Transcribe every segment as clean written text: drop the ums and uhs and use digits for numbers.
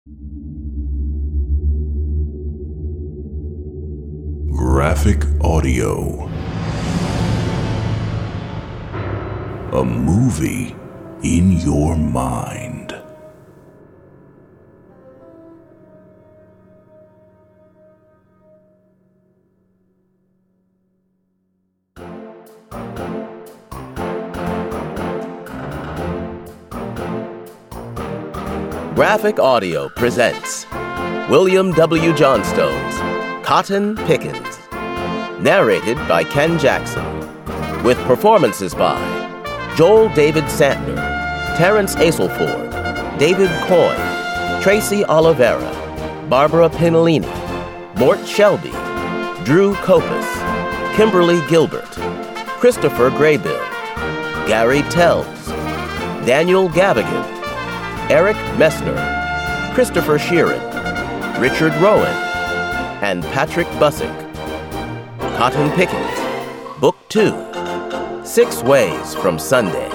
Graphic audio. A movie in your mind. Graphic Audio presents William W. Johnstone's Cotton Pickens, narrated by Ken Jackson, with performances by Joel David Santner, Terrence Aselford, David Coyne, Tracy Oliveira, Barbara Pinellini, Mort Shelby, Drew Copus, Kimberly Gilbert, Christopher Graybill, Gary Tells, Daniel Gavigan, Eric Messner, Christopher Sheeran, Richard Rowan, and Patrick Busick. Cotton Pickens, Book 2, 6 Ways from Sunday.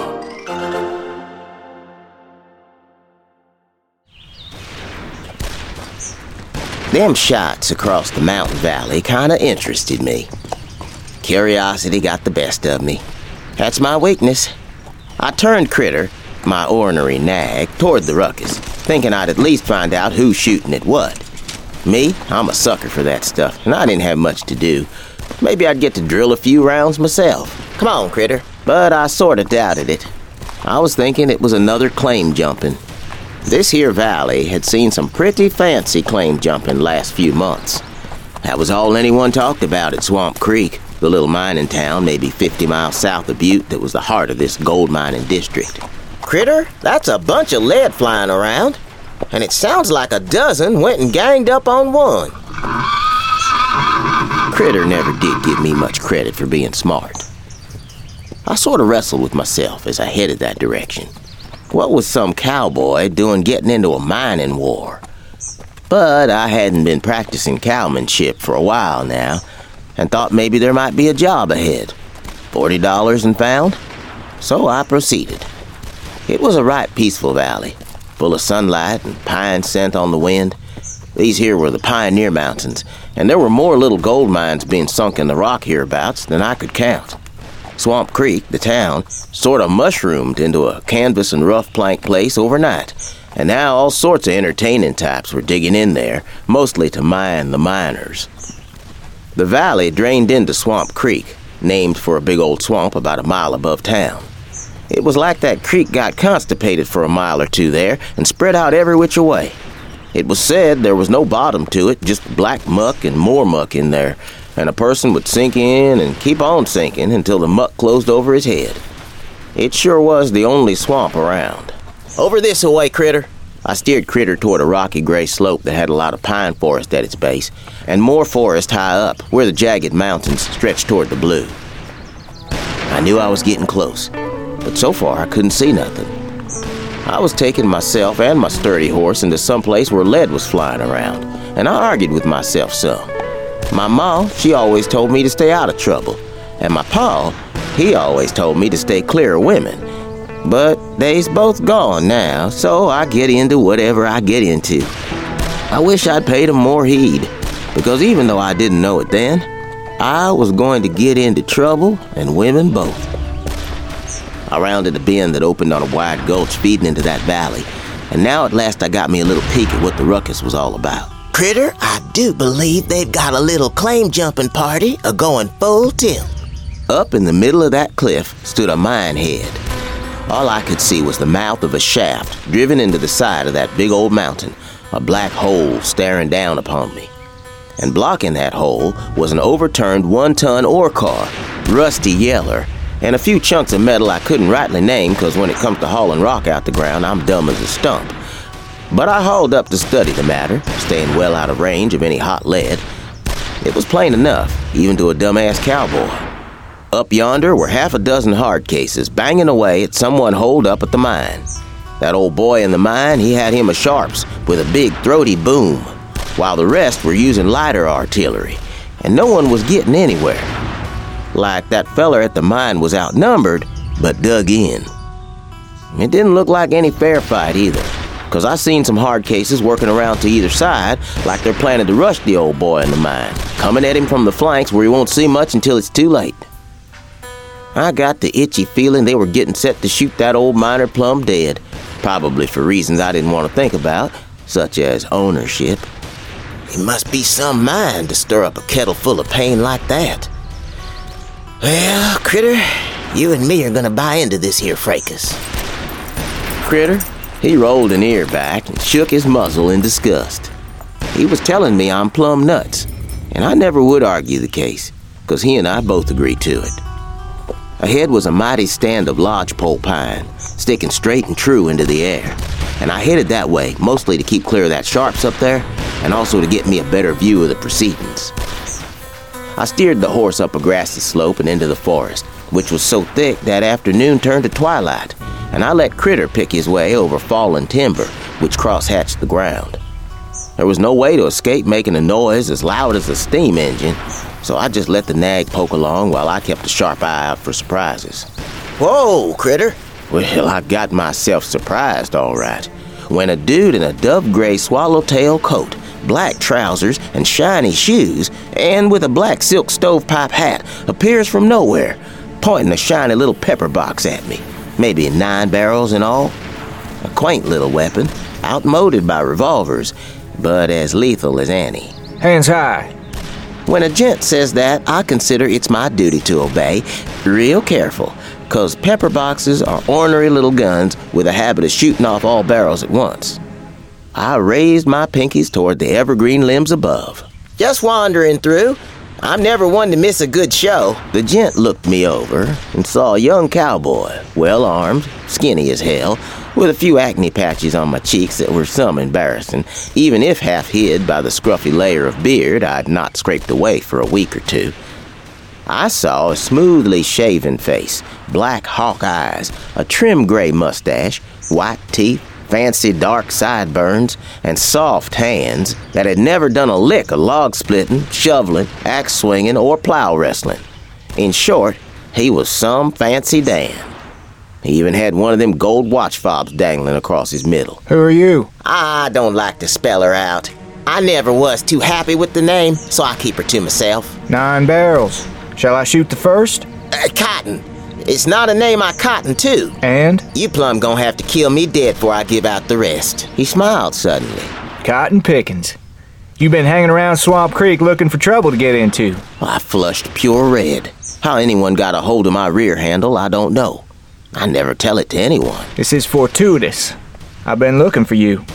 Them shots across the mountain valley kinda interested me. Curiosity got the best of me. That's my weakness. I turned Critter, my ornery nag, toward the ruckus, thinking I'd at least find out who's shooting at what. Me, I'm a sucker for that stuff, and I didn't have much to do. Maybe I'd get to drill a few rounds myself. Come on, Critter. But I sorta doubted it. I was thinking it was another claim jumping. This here valley had seen some pretty fancy claim jumping last few months. That was all anyone talked about at Swamp Creek, the little mining town maybe 50 miles south of Butte that was the heart of this gold mining district. Critter, that's a bunch of lead flying around, and it sounds like a dozen went and ganged up on one. Critter never did give me much credit for being smart. I sort of wrestled with myself as I headed that direction. What was some cowboy doing getting into a mining war? But I hadn't been practicing cowmanship for a while now, and thought maybe there might be a job ahead. $40 and found? So I proceeded. It was a right peaceful valley, full of sunlight and pine scent on the wind. These here were the Pioneer Mountains, and there were more little gold mines being sunk in the rock hereabouts than I could count. Swamp Creek, the town, sort of mushroomed into a canvas and rough plank place overnight, and now all sorts of entertaining types were digging in there, mostly to mine the miners. The valley drained into Swamp Creek, named for a big old swamp about a mile above town. It was like that creek got constipated for a mile or two there and spread out every which way. It was said there was no bottom to it, just black muck and more muck in there, and a person would sink in and keep on sinking until the muck closed over his head. It sure was the only swamp around. Over this way, Critter. I steered Critter toward a rocky gray slope that had a lot of pine forest at its base, and more forest high up, where the jagged mountains stretched toward the blue. I knew I was getting close, but so far I couldn't see nothing. I was taking myself and my sturdy horse into some place where lead was flying around, and I argued with myself some. My ma, she always told me to stay out of trouble, and my pa, he always told me to stay clear of women. But they's both gone now, so I get into whatever I get into. I wish I'd paid 'em more heed, because even though I didn't know it then, I was going to get into trouble, and women both. I rounded a bend that opened on a wide gulch feeding into that valley, and now at last I got me a little peek at what the ruckus was all about. Critter, I do believe they've got a little claim jumping party a-going full tilt. Up in the middle of that cliff stood a mine head. All I could see was the mouth of a shaft driven into the side of that big old mountain, a black hole staring down upon me. And blocking that hole was an overturned 1-ton ore car, rusty yeller, and a few chunks of metal I couldn't rightly name because when it comes to hauling rock out the ground, I'm dumb as a stump. But I hauled up to study the matter, staying well out of range of any hot lead. It was plain enough, even to a dumbass cowboy. Up yonder were half a dozen hard cases banging away at someone holed up at the mine. That old boy in the mine, he had him a Sharps with a big throaty boom, while the rest were using lighter artillery, and no one was getting anywhere. Like that feller at the mine was outnumbered, but dug in. It didn't look like any fair fight either, 'cause I seen some hard cases working around to either side like they're planning to rush the old boy in the mine, coming at him from the flanks where he won't see much until it's too late. I got the itchy feeling they were getting set to shoot that old miner plumb dead, probably for reasons I didn't want to think about, such as ownership. It must be some mind to stir up a kettle full of pain like that. Well, Critter, you and me are gonna buy into this here fracas. Critter, he rolled an ear back and shook his muzzle in disgust. He was telling me I'm plumb nuts, and I never would argue the case, 'cause he and I both agreed to it. Ahead was a mighty stand of lodgepole pine, sticking straight and true into the air, and I headed that way, mostly to keep clear of that sharps up there, and also to get me a better view of the proceedings. I steered the horse up a grassy slope and into the forest, which was so thick that afternoon turned to twilight, and I let Critter pick his way over fallen timber, which cross-hatched the ground. There was no way to escape making a noise as loud as a steam engine, so I just let the nag poke along while I kept a sharp eye out for surprises. Whoa, Critter! Well, I got myself surprised, all right, when a dude in a dove-gray swallowtail coat, black trousers, and shiny shoes, and with a black silk stovepipe hat, appears from nowhere, pointing a shiny little pepper box at me, maybe 9 barrels in all. A quaint little weapon, outmoded by revolvers, but as lethal as any. Hands high. When a gent says that, I consider it's my duty to obey, real careful, 'cause pepper boxes are ornery little guns with a habit of shooting off all barrels at once. I raised my pinkies toward the evergreen limbs above. Just wandering through. I'm never one to miss a good show. The gent looked me over and saw a young cowboy, well-armed, skinny as hell, with a few acne patches on my cheeks that were some embarrassing, even if half hid by the scruffy layer of beard I'd not scraped away for a week or two. I saw a smoothly shaven face, black hawk eyes, a trim gray mustache, white teeth, fancy dark sideburns, and soft hands that had never done a lick of log splitting, shoveling, axe swinging, or plow wrestling. In short, he was some fancy Dan. He even had one of them gold watch fobs dangling across his middle. Who are you? I don't like to spell her out. I never was too happy with the name, so I keep her to myself. 9 barrels. Shall I shoot the first? Cotton. It's not a name I cotton to. And? You plumb gonna have to kill me dead before I give out the rest. He smiled suddenly. Cotton Pickens. You been hanging around Swamp Creek looking for trouble to get into. I flushed pure red. How anyone got a hold of my rear handle, I don't know. I never tell it to anyone. This is fortuitous. I've been looking for you.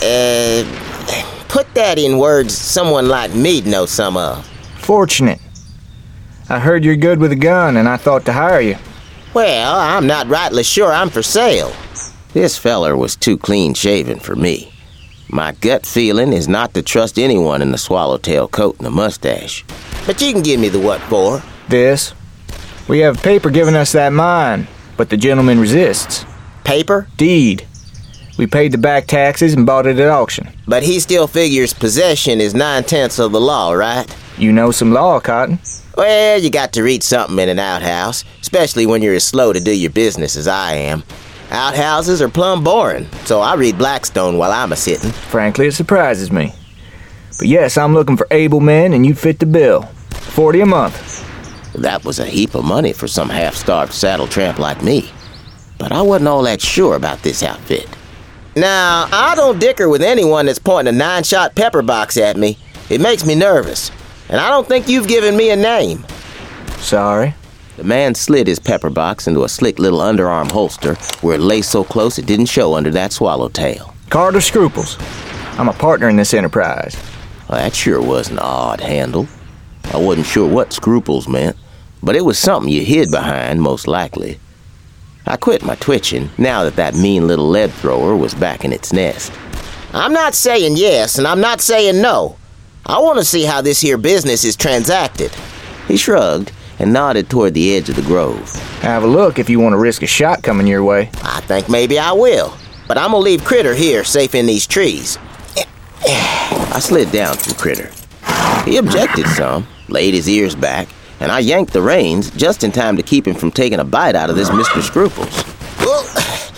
Put that in words someone like me'd know some of. Fortunate. I heard you're good with a gun, and I thought to hire you. Well, I'm not rightly sure I'm for sale. This feller was too clean-shaven for me. My gut feeling is not to trust anyone in the swallowtail coat and a mustache. But you can give me the what for. This? We have paper giving us that mine, but the gentleman resists. Paper? Deed. We paid the back taxes and bought it at auction. But he still figures possession is 9/10 of the law, right? You know some law, Cotton. Well, you got to read something in an outhouse, especially when you're as slow to do your business as I am. Outhouses are plumb boring, so I read Blackstone while I'm a-sitting. Frankly, it surprises me. But yes, I'm looking for able men, and you fit the bill. $40 a month. That was a heap of money for some half-starved saddle tramp like me. But I wasn't all that sure about this outfit. Now, I don't dicker with anyone that's pointing a 9-shot pepper box at me. It makes me nervous. And I don't think you've given me a name. Sorry. The man slid his pepper box into a slick little underarm holster where it lay so close it didn't show under that swallowtail. Carter Scruples. I'm a partner in this enterprise. Well, that sure was an odd handle. I wasn't sure what scruples meant, but it was something you hid behind, most likely. I quit my twitching now that mean little lead thrower was back in its nest. I'm not saying yes, and I'm not saying no. I want to see how this here business is transacted. He shrugged and nodded toward the edge of the grove. Have a look if you want to risk a shot coming your way. I think maybe I will, but I'm gonna leave Critter here safe in these trees. I slid down from Critter. He objected some, laid his ears back, and I yanked the reins just in time to keep him from taking a bite out of this Mr. Scruples.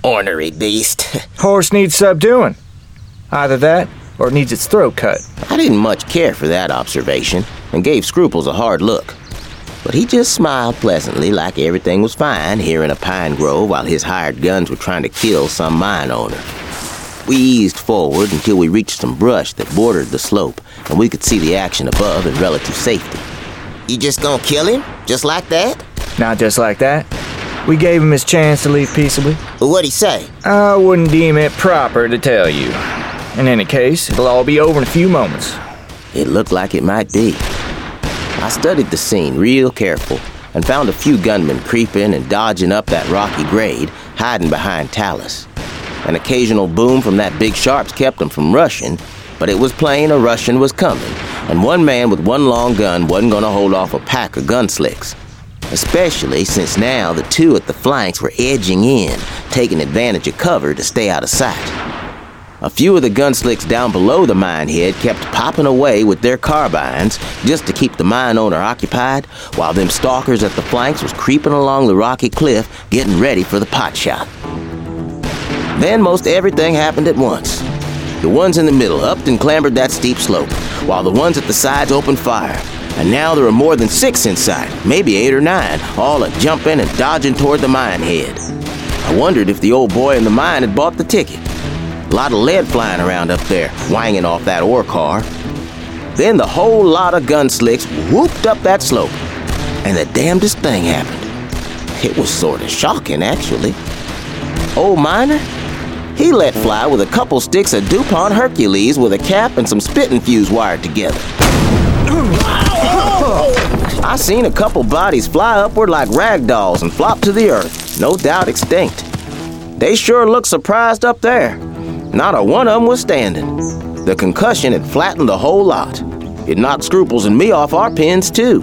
Ornery beast. Horse needs subduing. Either that, or it needs its throat cut. I didn't much care for that observation and gave Scruples a hard look. But he just smiled pleasantly like everything was fine here in a pine grove while his hired guns were trying to kill some mine owner. We eased forward until we reached some brush that bordered the slope, and we could see the action above in relative safety. You just gonna kill him? Just like that? Not just like that. We gave him his chance to leave peaceably. What'd he say? I wouldn't deem it proper to tell you. In any case, it'll all be over in a few moments. It looked like it might be. I studied the scene real careful and found a few gunmen creeping and dodging up that rocky grade, hiding behind talus. An occasional boom from that big sharps kept them from rushing, but it was plain a Russian was coming, and one man with one long gun wasn't going to hold off a pack of gunslicks. Especially since now the two at the flanks were edging in, taking advantage of cover to stay out of sight. A few of the gunslicks down below the mine head kept popping away with their carbines just to keep the mine owner occupied, while them stalkers at the flanks was creeping along the rocky cliff getting ready for the pot shot. Then most everything happened at once. The ones in the middle upped and clambered that steep slope, while the ones at the sides opened fire. And now there were more than 6 in sight, maybe 8 or 9, all a-jumping and dodging toward the mine head. I wondered if the old boy in the mine had bought the ticket. A lot of lead flying around up there, whanging off that ore car. Then the whole lot of gunslicks whooped up that slope, and the damnedest thing happened. It was sort of shocking, actually. Old miner, he let fly with a couple sticks of DuPont Hercules with a cap and some spitting fuse wired together. I seen a couple bodies fly upward like rag dolls and flop to the earth, no doubt extinct. They sure looked surprised up there. Not a one of them was standing. The concussion had flattened the whole lot. It knocked Scruples and me off our pins, too.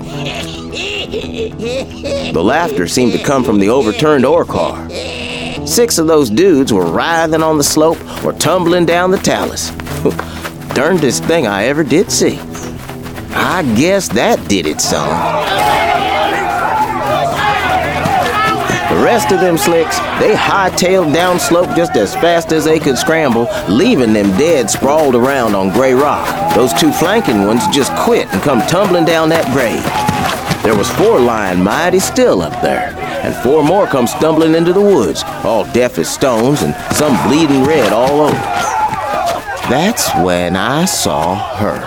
The laughter seemed to come from the overturned ore car. 6 of those dudes were writhing on the slope or tumbling down the talus. Darndest thing I ever did see. I guess that did it some. The rest of them slicks, they hightailed down slope just as fast as they could scramble, leaving them dead sprawled around on gray rock. Those 2 flanking ones just quit and come tumbling down that grade. There was 4 lying mighty still up there, and 4 more come stumbling into the woods, all deaf as stones and some bleeding red all over. That's when I saw her.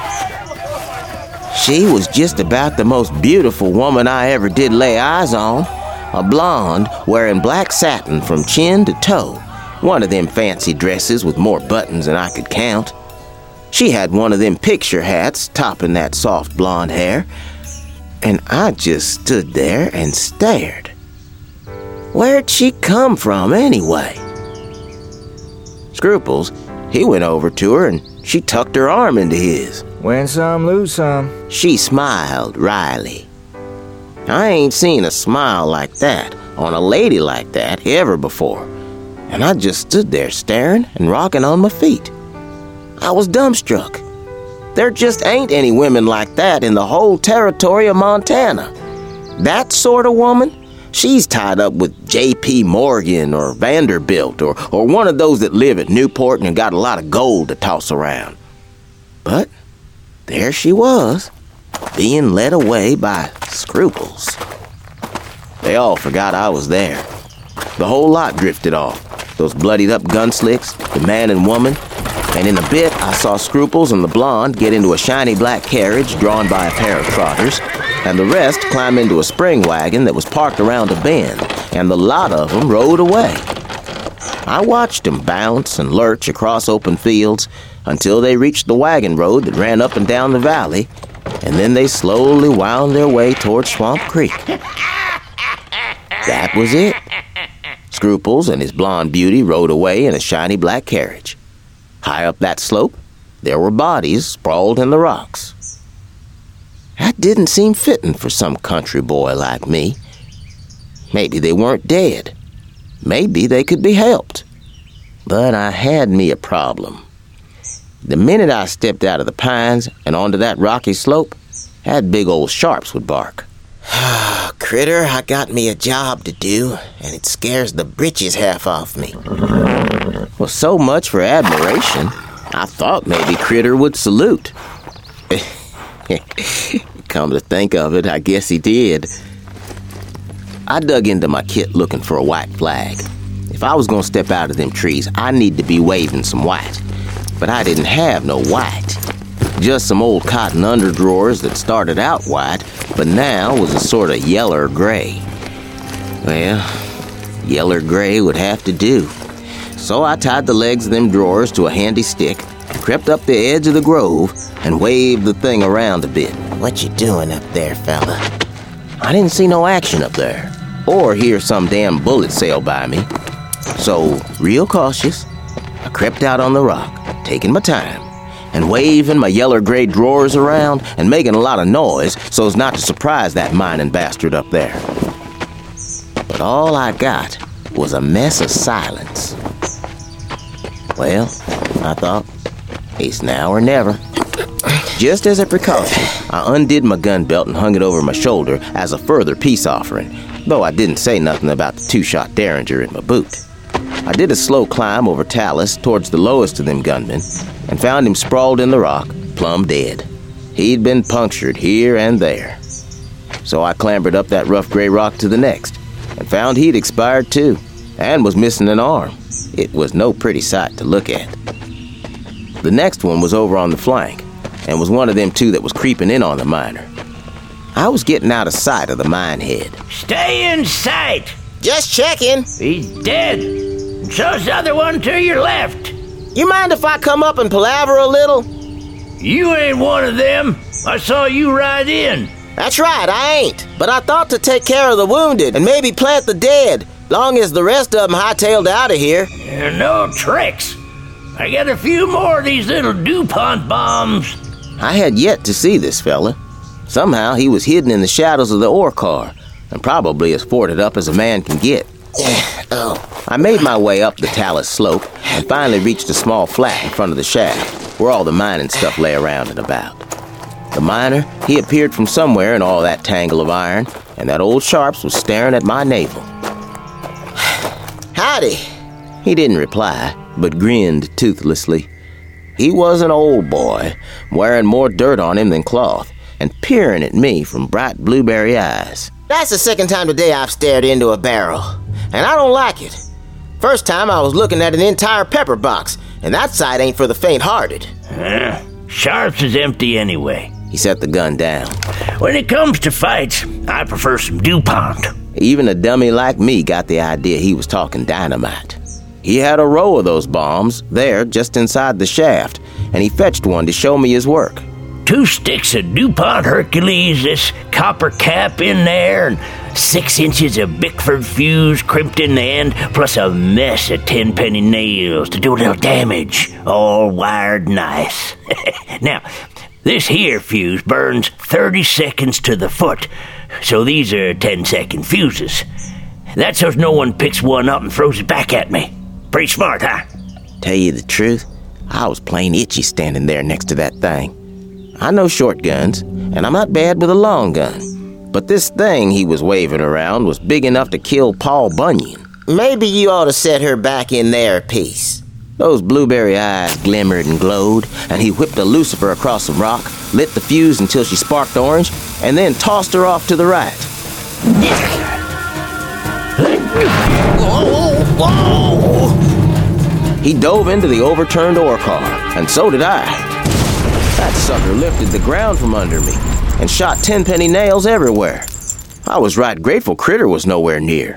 She was just about the most beautiful woman I ever did lay eyes on. A blonde wearing black satin from chin to toe. One of them fancy dresses with more buttons than I could count. She had one of them picture hats topping that soft blonde hair. And I just stood there and stared. Where'd she come from anyway? Scruples, he went over to her and she tucked her arm into his. Win some, lose some. She smiled wryly. I ain't seen a smile like that on a lady like that ever before. And I just stood there staring and rocking on my feet. I was dumbstruck. There just ain't any women like that in the whole territory of Montana. That sort of woman, she's tied up with J.P. Morgan or Vanderbilt or one of those that live at Newport and got a lot of gold to toss around. But there she was, being led away by Scruples. They all forgot I was there. The whole lot drifted off. Those bloodied up gunslicks, the man and woman, and in a bit I saw Scruples and the blonde get into a shiny black carriage drawn by a pair of trotters, and the rest climb into a spring wagon that was parked around a bend, and the lot of them rode away. I watched them bounce and lurch across open fields until they reached the wagon road that ran up and down the valley, and then they slowly wound their way toward Swamp Creek. That was it. Scruples and his blonde beauty rode away in a shiny black carriage. High up that slope, there were bodies sprawled in the rocks. That didn't seem fitting for some country boy like me. Maybe they weren't dead. Maybe they could be helped. But I had me a problem. The minute I stepped out of the pines and onto that rocky slope, that big old sharps would bark. Critter, I got me a job to do, and it scares the britches half off me. Well, so much for admiration. I thought maybe Critter would salute. Come to think of it, I guess he did. I dug into my kit looking for a white flag. If I was gonna step out of them trees, I need to be waving some white. But I didn't have no white. Just some old cotton underdrawers that started out white, but now was a sort of yeller gray. Well, yeller gray would have to do. So I tied the legs of them drawers to a handy stick, crept up the edge of the grove, and waved the thing around a bit. What you doing up there, fella? I didn't see no action up there, or hear some damn bullet sail by me. So, real cautious, I crept out on the rock, taking my time, and waving my yeller-gray drawers around and making a lot of noise so as not to surprise that mining bastard up there. But all I got was a mess of silence. Well, I thought, it's now or never. Just as a precaution, I undid my gun belt and hung it over my shoulder as a further peace offering, though I didn't say nothing about the 2-shot Derringer in my boot. I did a slow climb over talus towards the lowest of them gunmen and found him sprawled in the rock, plumb dead. He'd been punctured here and there. So I clambered up that rough gray rock to the next and found he'd expired too and was missing an arm. It was no pretty sight to look at. The next one was over on the flank and was one of them two that was creeping in on the miner. I was getting out of sight of the mine head. Stay in sight! Just checking. He's dead. And so's the other one to your left. You mind if I come up and palaver a little? You ain't one of them. I saw you ride in. That's right, I ain't. But I thought to take care of the wounded and maybe plant the dead, long as the rest of them hightailed out of here. No tricks. I got a few more of these little DuPont bombs. I had yet to see this fella. Somehow he was hidden in the shadows of the ore car, and probably as forted up as a man can get. I made my way up the talus slope and finally reached a small flat in front of the shaft, where all the mining stuff lay around and about. The miner, he appeared from somewhere in all that tangle of iron, and that old Sharps was staring at my navel. Howdy. He didn't reply, but grinned toothlessly. He was an old boy, wearing more dirt on him than cloth, and peering at me from bright blueberry eyes. That's the second time today I've stared into a barrel, and I don't like it. First time I was looking at an entire pepper box, and that sight ain't for the faint-hearted. Sharps is empty anyway. He set the gun down. When it comes to fights, I prefer some DuPont. Even a dummy like me got the idea he was talking dynamite. He had a row of those bombs there just inside the shaft, and he fetched one to show me his work. 2 sticks of DuPont Hercules, this copper cap in there, and 6 inches of Bickford fuse crimped in the end, plus a mess of 10-penny nails to do a little damage, all wired nice. Now, this here fuse burns 30 seconds to the foot, so these are 10-second fuses. That's so no one picks one up and throws it back at me. Pretty smart, huh? Tell you the truth, I was plain itchy standing there next to that thing. I know short guns, and I'm not bad with a long gun. But this thing he was waving around was big enough to kill Paul Bunyan. Maybe you ought to set her back in there a piece. Those blueberry eyes glimmered and glowed, and he whipped a lucifer across the rock, lit the fuse until she sparked orange, and then tossed her off to the right. He dove into the overturned ore car, and so did I. That sucker lifted the ground from under me and shot 10-penny nails everywhere. I was right grateful Critter was nowhere near.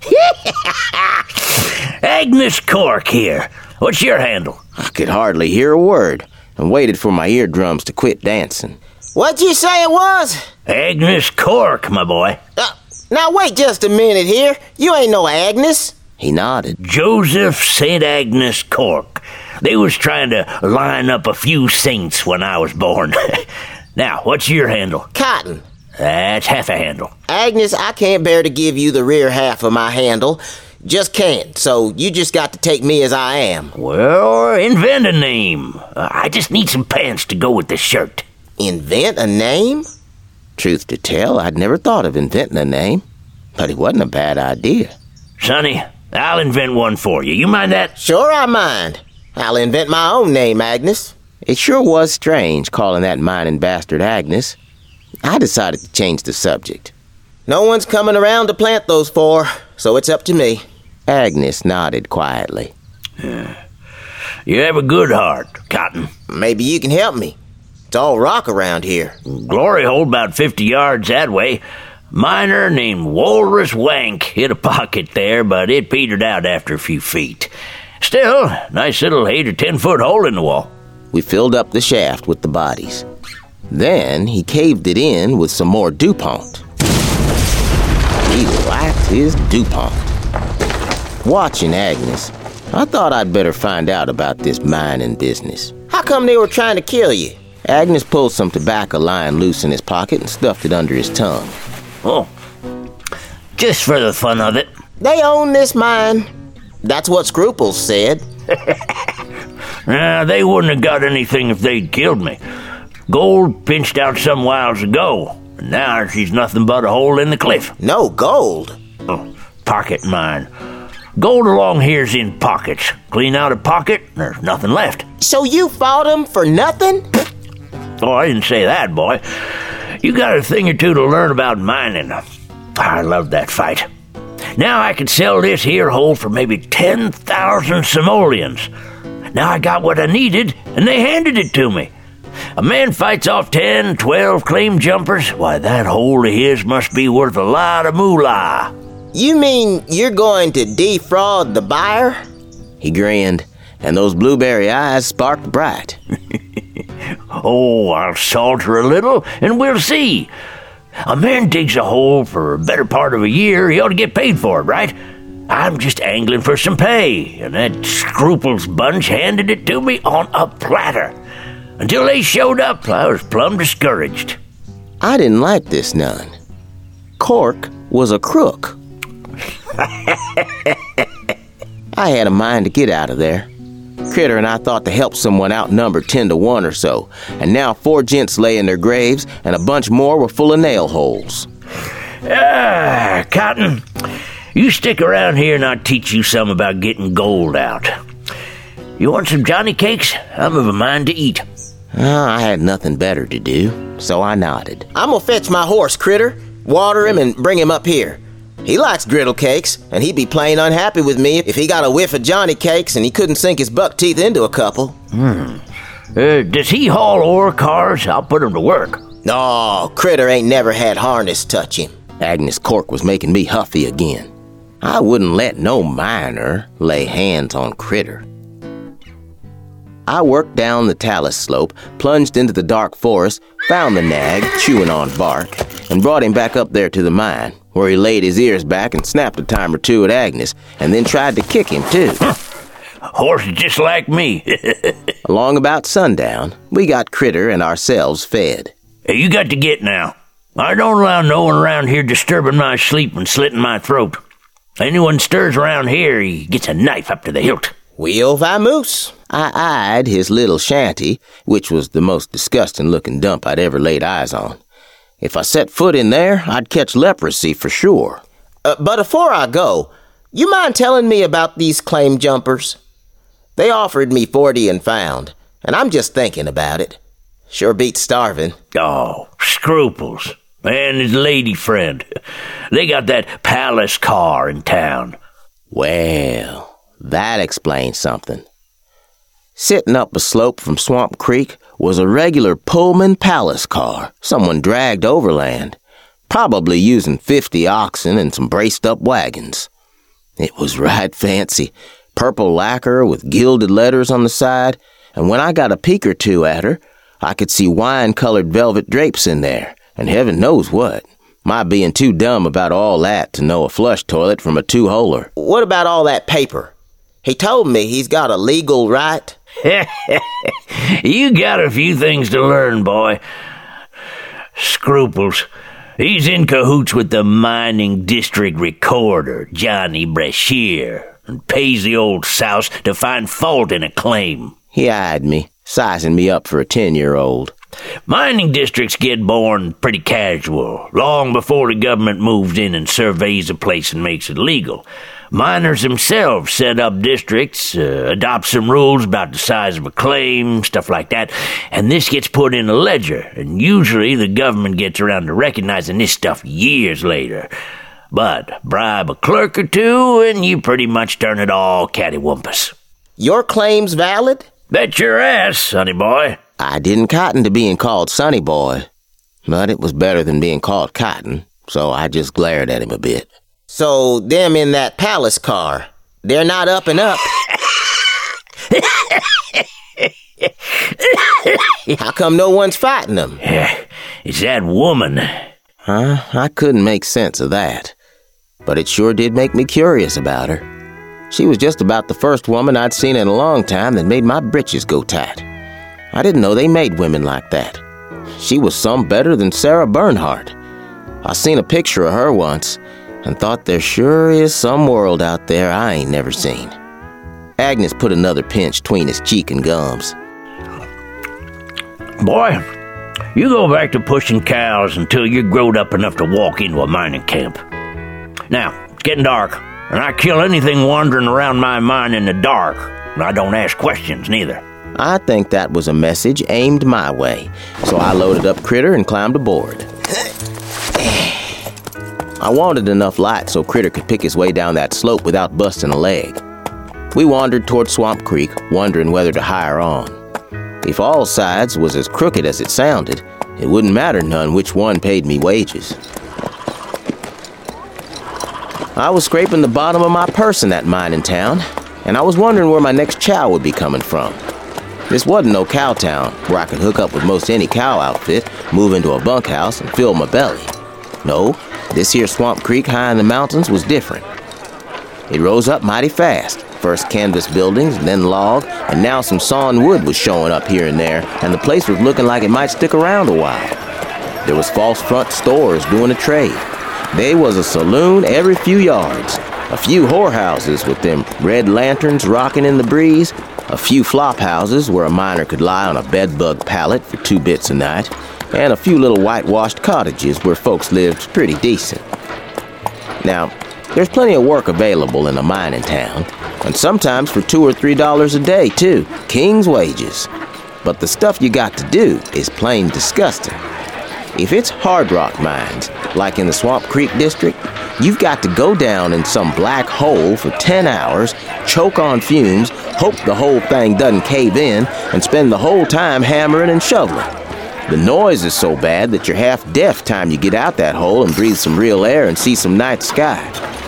Agnes Cork here. What's your handle? I could hardly hear a word and waited for my eardrums to quit dancing. What'd you say it was? Agnes Cork, my boy. Now wait just a minute here. You ain't no Agnes. He nodded. Joseph St. Agnes Cork. They was trying to line up a few saints when I was born. Now, what's your handle? Cotton. That's half a handle. Agnes, I can't bear to give you the rear half of my handle. Just can't, so you just got to take me as I am. Well, invent a name. I just need some pants to go with the shirt. Invent a name? Truth to tell, I'd never thought of inventing a name, but it wasn't a bad idea. Sonny, I'll invent one for you. You mind that? Sure I mind. I'll invent my own name, Agnes. It sure was strange calling that mining bastard Agnes. I decided to change the subject. No one's coming around to plant those 4, so it's up to me. Agnes nodded quietly. You have a good heart, Cotton. Maybe you can help me. It's all rock around here. Glory hole about 50 yards that way. Miner named Walrus Wank hit a pocket there, but it petered out after a few feet. Still, nice little 8 or 10 foot hole in the wall. We filled up the shaft with the bodies. Then he caved it in with some more DuPont. He liked his DuPont. Watching Agnes, I thought I'd better find out about this mining business. How come they were trying to kill you? Agnes pulled some tobacco lying loose in his pocket and stuffed it under his tongue. Oh, just for the fun of it. They own this mine. That's what Scruples said. They wouldn't have got anything if they'd killed me. Gold pinched out some whiles ago, and now she's nothing but a hole in the cliff. No gold? Oh, pocket mine. Gold along here's in pockets. Clean out a pocket, there's nothing left. So you fought him for nothing? Oh, I didn't say that, boy. You got a thing or two to learn about mining. I loved that fight. Now I could sell this here hole for maybe 10,000 simoleons. Now I got what I needed, and they handed it to me. A man fights off 10, 12 claim jumpers. Why, that hole of his must be worth a lot of moolah. You mean you're going to defraud the buyer? He grinned, and those blueberry eyes sparked bright. Oh, I'll saunter a little, and we'll see. A man digs a hole for a better part of a year, he ought to get paid for it, right? I'm just angling for some pay, and that Scruples bunch handed it to me on a platter. Until they showed up, I was plumb discouraged. I didn't like this none. Cork was a crook. I had a mind to get out of there. Critter and I thought to help someone outnumbered 10 to 1 or so, and now 4 gents lay in their graves, and a bunch more were full of nail holes. Cotton, you stick around here and I'll teach you some about getting gold out. You want some Johnny cakes? I'm of a mind to eat. I had nothing better to do, so I nodded. I'm gonna fetch my horse, Critter, water him, and bring him up here. He likes griddle cakes, and he'd be plain unhappy with me if he got a whiff of Johnny cakes and he couldn't sink his buck teeth into a couple. Does he haul ore cars? I'll put him to work. No, Critter ain't never had harness touch him. Agnes Cork was making me huffy again. I wouldn't let no miner lay hands on Critter. I worked down the talus slope, plunged into the dark forest, found the nag chewing on bark, and brought him back up there to the mine, where he laid his ears back and snapped a time or two at Agnes, and then tried to kick him, too. Horse just like me. Along about sundown, we got Critter and ourselves fed. Hey, you got to get now. I don't allow no one around here disturbing my sleep and slitting my throat. Anyone stirs around here, he gets a knife up to the hilt. We'll vamoose. I eyed his little shanty, which was the most disgusting-looking dump I'd ever laid eyes on. If I set foot in there, I'd catch leprosy for sure. But before I go, you mind telling me about these claim jumpers? They offered me 40 and found, and I'm just thinking about it. Sure beats starving. Oh, Scruples. And his lady friend. They got that palace car in town. Well, that explains something. Sitting up a slope from Swamp Creek was a regular Pullman palace car someone dragged overland, probably using 50 oxen and some braced-up wagons. It was right fancy, purple lacquer with gilded letters on the side, and when I got a peek or two at her, I could see wine-colored velvet drapes in there, and heaven knows what. My being too dumb about all that to know a flush toilet from a two-holer. What about all that paper? He told me he's got a legal right. You got a few things to learn, boy. Scruples. He's in cahoots with the mining district recorder, Johnny Brashear, and pays the old souse to find fault in a claim. He eyed me, sizing me up for a 10-year-old. Mining districts get born pretty casual, long before the government moves in and surveys a place and makes it legal. Miners themselves set up districts, adopt some rules about the size of a claim, stuff like that, and this gets put in a ledger, and usually the government gets around to recognizing this stuff years later. But bribe a clerk or two, and you pretty much turn it all cattywampus. Your claim's valid? Bet your ass, sonny boy. I didn't cotton to being called Sonny Boy, but it was better than being called Cotton, so I just glared at him a bit. So, them in that palace car, they're not up and up. How come no one's fighting them? It's that woman. Huh? I couldn't make sense of that. But it sure did make me curious about her. She was just about the first woman I'd seen in a long time that made my britches go tight. I didn't know they made women like that. She was some better than Sarah Bernhardt. I seen a picture of her once and thought there sure is some world out there I ain't never seen. Agnes put another pinch between his cheek and gums. Boy, you go back to pushing cows until you're growed up enough to walk into a mining camp. Now, it's getting dark, and I kill anything wandering around my mine in the dark, and I don't ask questions neither. I think that was a message aimed my way, so I loaded up Critter and climbed aboard. I wanted enough light so Critter could pick his way down that slope without busting a leg. We wandered toward Swamp Creek, wondering whether to hire on. If all sides was as crooked as it sounded, it wouldn't matter none which one paid me wages. I was scraping the bottom of my purse in that mining town, and I was wondering where my next chow would be coming from. This wasn't no cow town where I could hook up with most any cow outfit, move into a bunkhouse, and fill my belly. No, this here Swamp Creek high in the mountains was different. It rose up mighty fast. First canvas buildings, then log, and now some sawn wood was showing up here and there, and the place was looking like it might stick around a while. There was false front stores doing a trade. There was a saloon every few yards. A few whorehouses with them red lanterns rocking in the breeze. A few flop houses where a miner could lie on a bedbug pallet for 2 bits a night. And a few little whitewashed cottages where folks lived pretty decent. Now, there's plenty of work available in a mining town, and sometimes for $2 or $3 a day, too. King's wages. But the stuff you got to do is plain disgusting. If it's hard rock mines, like in the Swamp Creek district, you've got to go down in some black hole for 10 hours, choke on fumes, hope the whole thing doesn't cave in, and spend the whole time hammering and shoveling. The noise is so bad that you're half deaf time you get out that hole and breathe some real air and see some night sky.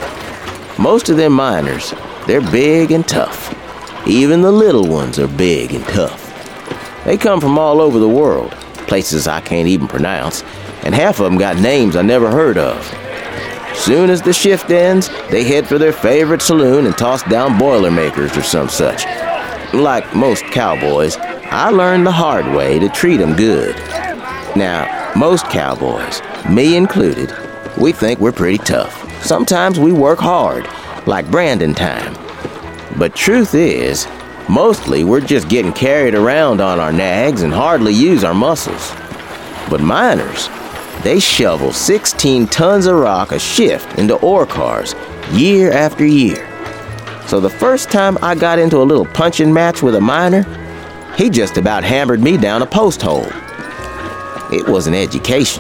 Most of them miners, they're big and tough. Even the little ones are big and tough. They come from all over the world, places I can't even pronounce, and half of them got names I never heard of. Soon as the shift ends, they head for their favorite saloon and toss down Boilermakers or some such. Like most cowboys, I learned the hard way to treat them good. Now, most cowboys, me included, we think we're pretty tough. Sometimes we work hard, like Brandon time. But truth is, mostly we're just getting carried around on our nags and hardly use our muscles. But miners, they shovel 16 tons of rock a shift into ore cars year after year. So the first time I got into a little punching match with a miner, he just about hammered me down a post hole. It was an education.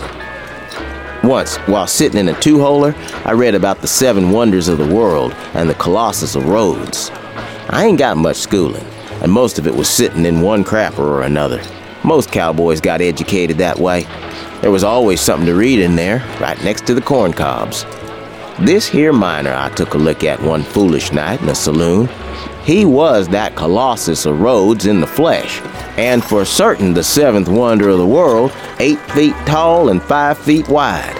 Once, while sitting in a 2-holer, I read about the 7 wonders of the world and the Colossus of Rhodes. I ain't got much schooling, and most of it was sitting in one crapper or another. Most cowboys got educated that way. There was always something to read in there, right next to the corn cobs. This here miner I took a look at one foolish night in a saloon. He was that Colossus of Rhodes in the flesh, and for certain the 7th wonder of the world, 8 feet tall and 5 feet wide.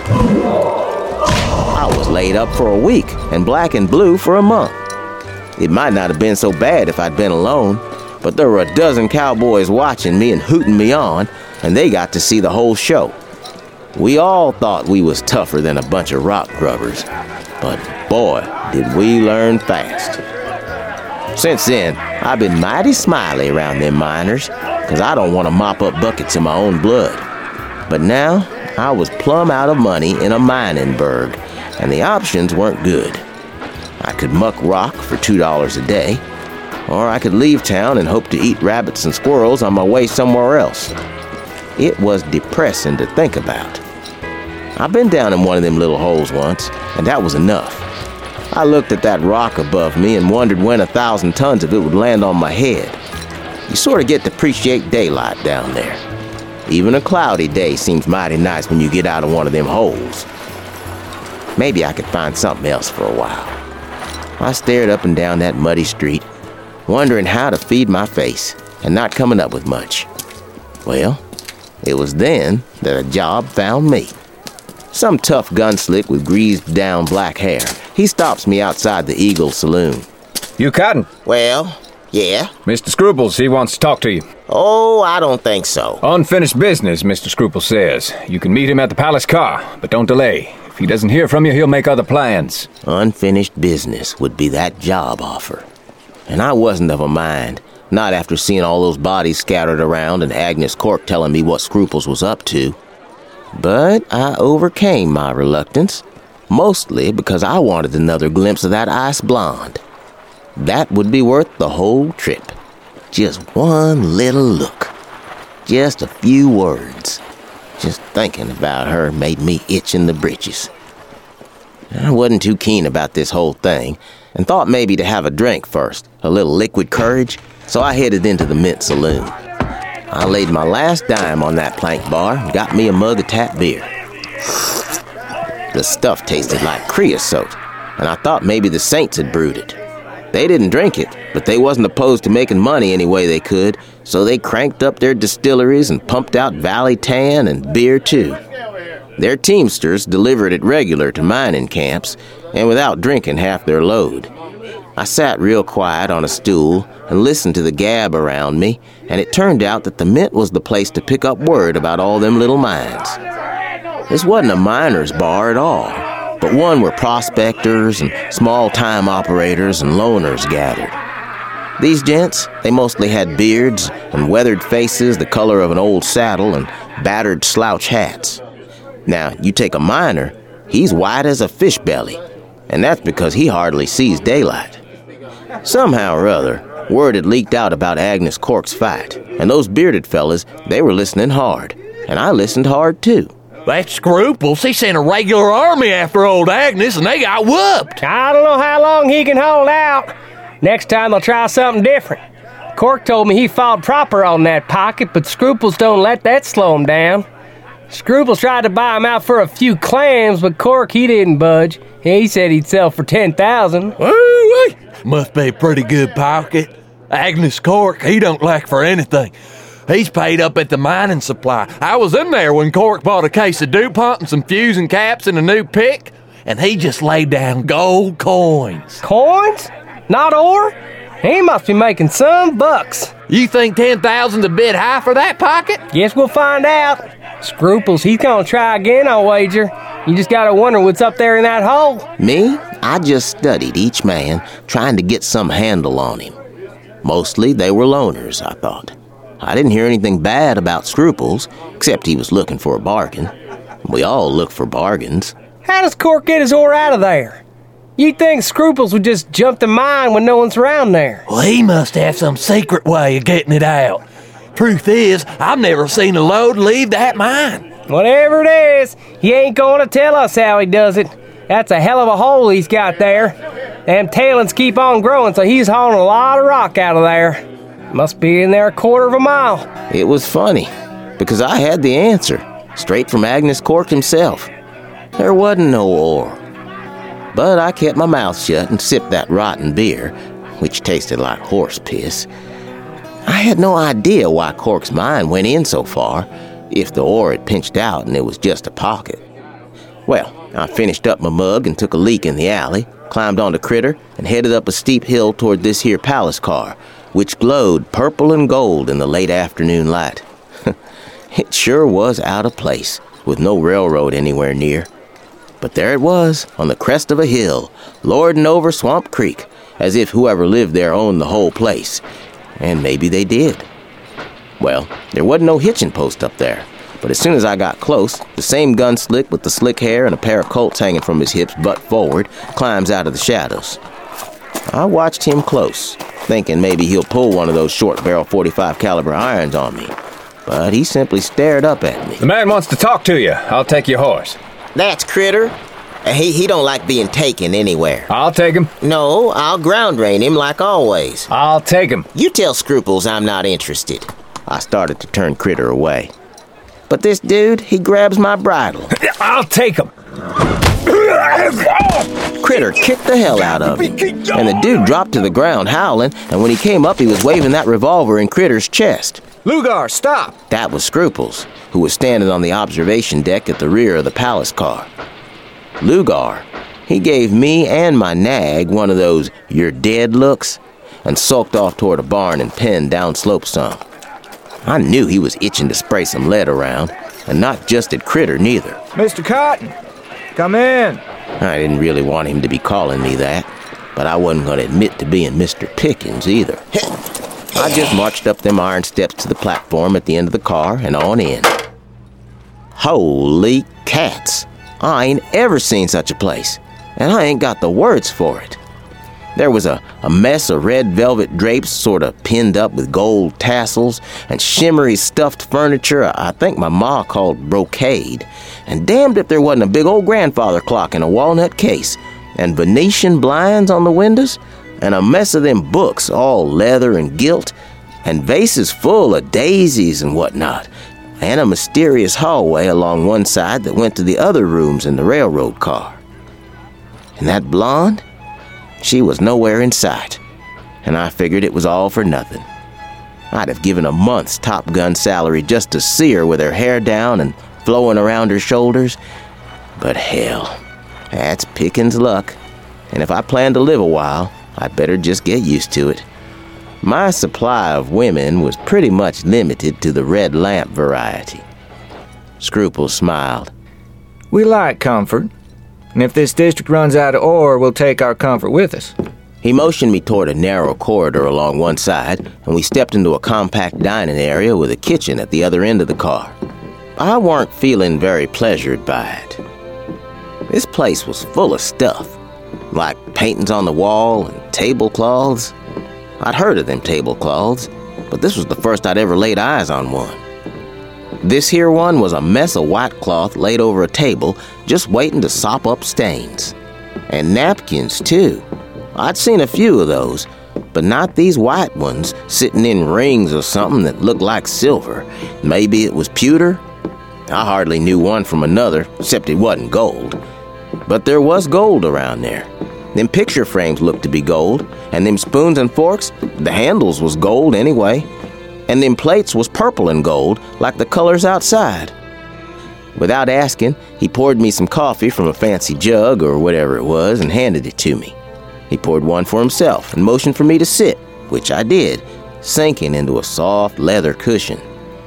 I was laid up for a week and black and blue for a month. It might not have been so bad if I'd been alone, but there were a dozen cowboys watching me and hooting me on, and they got to see the whole show. We all thought we was tougher than a bunch of rock grubbers, but boy, did we learn fast. Since then, I've been mighty smiley around them miners. because I don't want to mop up buckets in my own blood. But now, I was plumb out of money in a mining burg, and the options weren't good. I could muck rock for $2 a day, or I could leave town and hope to eat rabbits and squirrels on my way somewhere else. It was depressing to think about. I've been down in one of them little holes once, and that was enough. I looked at that rock above me and wondered when 1,000 tons of it would land on my head. You sort of get to appreciate daylight down there. Even a cloudy day seems mighty nice when you get out of one of them holes. Maybe I could find something else for a while. I stared up and down that muddy street, wondering how to feed my face and not coming up with much. Well, it was then that a job found me. Some tough gunslick with greased down black hair. He stops me outside the Eagle Saloon. You Cotton? Well, yeah? Mr. Scruples, he wants to talk to you. Oh, I don't think so. Unfinished business, Mr. Scruples says. You can meet him at the palace car, but don't delay. If he doesn't hear from you, he'll make other plans. Unfinished business would be that job offer. And I wasn't of a mind, not after seeing all those bodies scattered around and Agnes Cork telling me what Scruples was up to. But I overcame my reluctance, mostly because I wanted another glimpse of that ice blonde. That would be worth the whole trip. Just one little look. Just a few words. Just thinking about her made me itch in the britches. I wasn't too keen about this whole thing, and thought maybe to have a drink first, a little liquid courage, so I headed into the Mint Saloon. I laid my last dime on that plank bar and got me a mug of tap beer. The stuff tasted like creosote, and I thought maybe the Saints had brewed it. They didn't drink it, but they wasn't opposed to making money any way they could, so they cranked up their distilleries and pumped out Valley Tan and beer too. Their teamsters delivered it regular to mining camps, and without drinking half their load. I sat real quiet on a stool and listened to the gab around me, and it turned out that the Mint was the place to pick up word about all them little mines. This wasn't a miner's bar at all, but one where prospectors and small-time operators and loaners gathered. These gents, they mostly had beards and weathered faces the color of an old saddle and battered slouch hats. Now, you take a miner, he's white as a fish belly, and that's because he hardly sees daylight. Somehow or other, word had leaked out about Agnes Cork's fight, and those bearded fellas, they were listening hard, and I listened hard too. That Scruples, he sent a regular army after old Agnes, and they got whooped. I don't know how long he can hold out. Next time they'll try something different. Cork told me he fought proper on that pocket, but Scruples don't let that slow him down. Scruples tried to buy him out for a few clams, but Cork, he didn't budge. He said he'd sell for 10,000. Woo-wee. Must be a pretty good pocket. Agnes Cork, he don't lack for anything. He's paid up at the mining supply. I was in there when Cork bought a case of DuPont and some fusing caps and a new pick, and he just laid down gold coins. Coins? Not ore? He must be making some bucks. You think 10,000's a bit high for that pocket? Guess we'll find out. Scruples, he's gonna try again, I'll wager. You just gotta wonder what's up there in that hole. Me? I just studied each man, trying to get some handle on him. Mostly they were loners, I thought. I didn't hear anything bad about Scruples, except he was looking for a bargain. We all look for bargains. How does Cork get his ore out of there? You'd think Scruples would just jump the mine when no one's around there. Well, he must have some secret way of getting it out. Truth is, I've never seen a load leave that mine. Whatever it is, he ain't gonna tell us how he does it. That's a hell of a hole he's got there. Them tailings keep on growing, so he's hauling a lot of rock out of there. Must be in there a quarter of a mile. It was funny, because I had the answer, straight from Agnes Cork himself. There wasn't no ore. But I kept my mouth shut and sipped that rotten beer, which tasted like horse piss. I had no idea why Cork's mine went in so far, if the ore had pinched out and it was just a pocket. Well, I finished up my mug and took a leak in the alley, climbed on the critter, and headed up a steep hill toward this here palace car, which glowed purple and gold in the late afternoon light. It sure was out of place, with no railroad anywhere near. But there it was, on the crest of a hill, lording over Swamp Creek, as if whoever lived there owned the whole place. And maybe they did. Well, there wasn't no hitching post up there. But as soon as I got close, the same gun slick with the slick hair and a pair of Colts hanging from his hips butt forward climbs out of the shadows. I watched him close, thinking maybe he'll pull one of those short-barrel .45 caliber irons on me. But he simply stared up at me. The man wants to talk to you. I'll take your horse. That's Critter. He don't like being taken anywhere. I'll take him. No, I'll ground rein him like always. I'll take him. You tell Scruples I'm not interested. I started to turn Critter away. But this dude, he grabs my bridle. I'll take him. Critter kicked the hell out of him, and the dude dropped to the ground howling, and when he came up, he was waving that revolver in Critter's chest. Lugar, stop! That was Scruples, who was standing on the observation deck at the rear of the palace car. Lugar, he gave me and my nag one of those "you're dead" looks, and sulked off toward a barn and penned downslope some. I knew he was itching to spray some lead around, and not just at Critter, neither. Mr. Cotton, come in. I didn't really want him to be calling me that, but I wasn't going to admit to being Mr. Pickens either. I just marched up them iron steps to the platform at the end of the car and on in. Holy cats! I ain't ever seen such a place, and I ain't got the words for it. There was a mess of red velvet drapes sort of pinned up with gold tassels and shimmery stuffed furniture I think my ma called brocade. And damned if there wasn't a big old grandfather clock in a walnut case, and Venetian blinds on the windows, and a mess of them books all leather and gilt, and vases full of daisies and whatnot, and a mysterious hallway along one side that went to the other rooms in the railroad car. And that blonde? She was nowhere in sight, and I figured it was all for nothing. I'd have given a month's Top Gun salary just to see her with her hair down and flowing around her shoulders. But hell, that's Pickens' luck, and if I plan to live a while, I'd better just get used to it. My supply of women was pretty much limited to the red lamp variety. Scruples smiled. We like comfort. And if this district runs out of ore, we'll take our comfort with us. He motioned me toward a narrow corridor along one side, and we stepped into a compact dining area with a kitchen at the other end of the car. I weren't feeling very pleasured by it. This place was full of stuff, like paintings on the wall and tablecloths. I'd heard of them tablecloths, but this was the first I'd ever laid eyes on one. This here one was a mess of white cloth laid over a table, just waiting to sop up stains. And napkins, too. I'd seen a few of those, but not these white ones sitting in rings or something that looked like silver. Maybe it was pewter? I hardly knew one from another, except it wasn't gold. But there was gold around there. Them picture frames looked to be gold, and them spoons and forks, the handles was gold anyway. And them plates was purple and gold, like the colors outside. Without asking, he poured me some coffee from a fancy jug or whatever it was and handed it to me. He poured one for himself and motioned for me to sit, which I did, sinking into a soft leather cushion.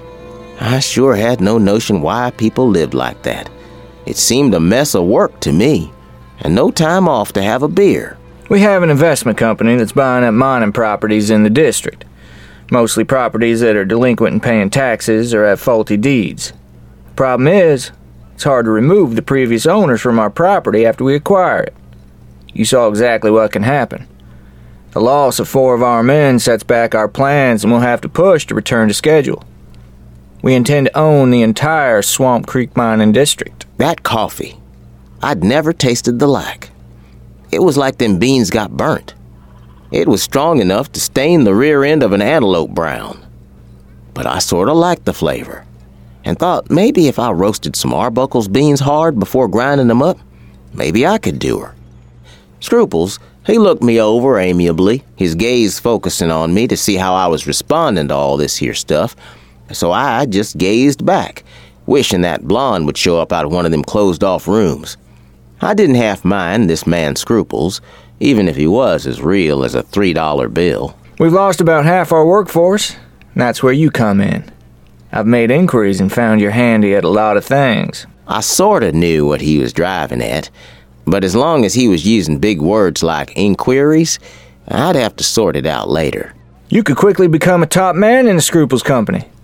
I sure had no notion why people lived like that. It seemed a mess of work to me, and no time off to have a beer. We have an investment company that's buying up mining properties in the district. Mostly properties that are delinquent in paying taxes or have faulty deeds. Problem is, it's hard to remove the previous owners from our property after we acquire it. You saw exactly what can happen. The loss of 4 of our men sets back our plans and we'll have to push to return to schedule. We intend to own the entire Swamp Creek mining district. That coffee, I'd never tasted the like. It was like them beans got burnt. It was strong enough to stain the rear end of an antelope brown. But I sort of liked the flavor, and thought maybe if I roasted some Arbuckle's beans hard before grinding them up, maybe I could do her. Scruples, he looked me over amiably, his gaze focusing on me to see how I was responding to all this here stuff, so I just gazed back, wishing that blonde would show up out of one of them closed-off rooms. I didn't half mind this man's Scruples, even if he was as real as a $3 bill. We've lost about half our workforce, and that's where you come in. I've made inquiries and found you're handy at a lot of things. I sorta knew what he was driving at, but as long as he was using big words like inquiries, I'd have to sort it out later. You could quickly become a top man in the Scruples company.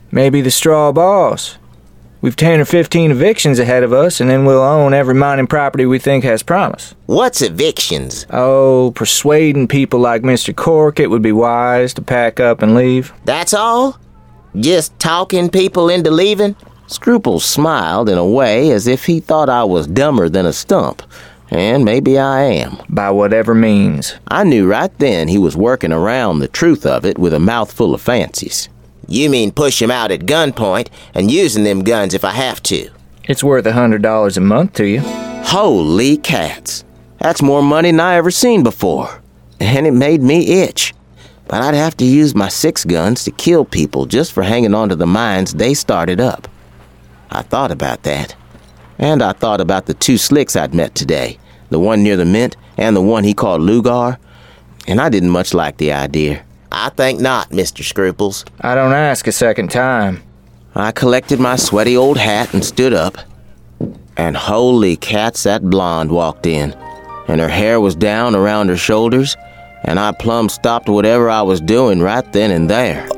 Maybe the straw boss. We've 10 or 15 evictions ahead of us, and then we'll own every mining property we think has promise. What's evictions? Oh, persuading people like Mr. Cork it would be wise to pack up and leave. That's all? Just talking people into leaving? Scruples smiled in a way as if he thought I was dumber than a stump. And maybe I am. By whatever means. I knew right then he was working around the truth of it with a mouthful of fancies. You mean push him out at gunpoint and using them guns if I have to? It's worth $100 a month to you. Holy cats. That's more money than I ever seen before. And it made me itch. But I'd have to use my 6 guns to kill people just for hanging on to the mines they started up. I thought about that. And I thought about the 2 slicks I'd met today. The one near the Mint and the one he called Lugar. And I didn't much like the idea. I think not, Mr. Scruples. I don't ask a second time. I collected my sweaty old hat and stood up. And holy cats, that blonde walked in. And her hair was down around her shoulders. And I plumb stopped whatever I was doing right then and there.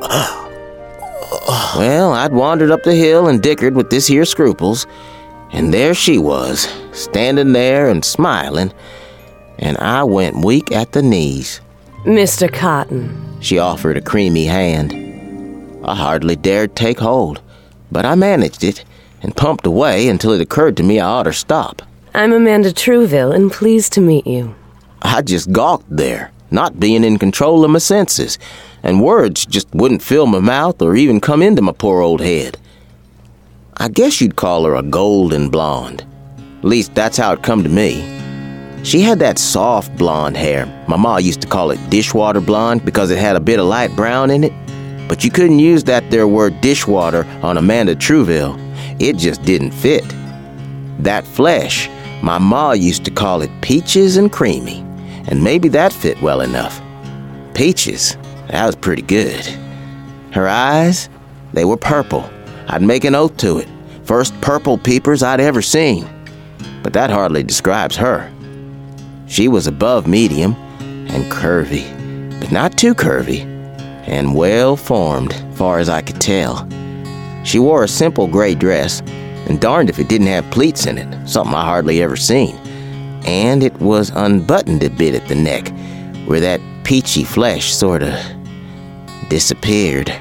Well, I'd wandered up the hill and dickered with this here Scruples. And there she was, standing there and smiling. And I went weak at the knees. Mr. Cotton. She offered a creamy hand. I hardly dared take hold, but I managed it and pumped away until it occurred to me I ought to stop. I'm Amanda Truville, and pleased to meet you. I just gawked there, not being in control of my senses, and words just wouldn't fill my mouth or even come into my poor old head. I guess you'd call her a golden blonde. At least that's how it come to me. She had that soft blonde hair. My ma used to call it dishwater blonde because it had a bit of light brown in it. But you couldn't use that there word dishwater on Amanda Truville. It just didn't fit. That flesh, my ma used to call it peaches and creamy. And maybe that fit well enough. Peaches, that was pretty good. Her eyes, they were purple. I'd make an oath to it. First purple peepers I'd ever seen. But that hardly describes her. She was above medium and curvy, but not too curvy, and well-formed, far as I could tell. She wore a simple gray dress, and darned if it didn't have pleats in it, something I hardly ever seen. And it was unbuttoned a bit at the neck, where that peachy flesh sorta disappeared.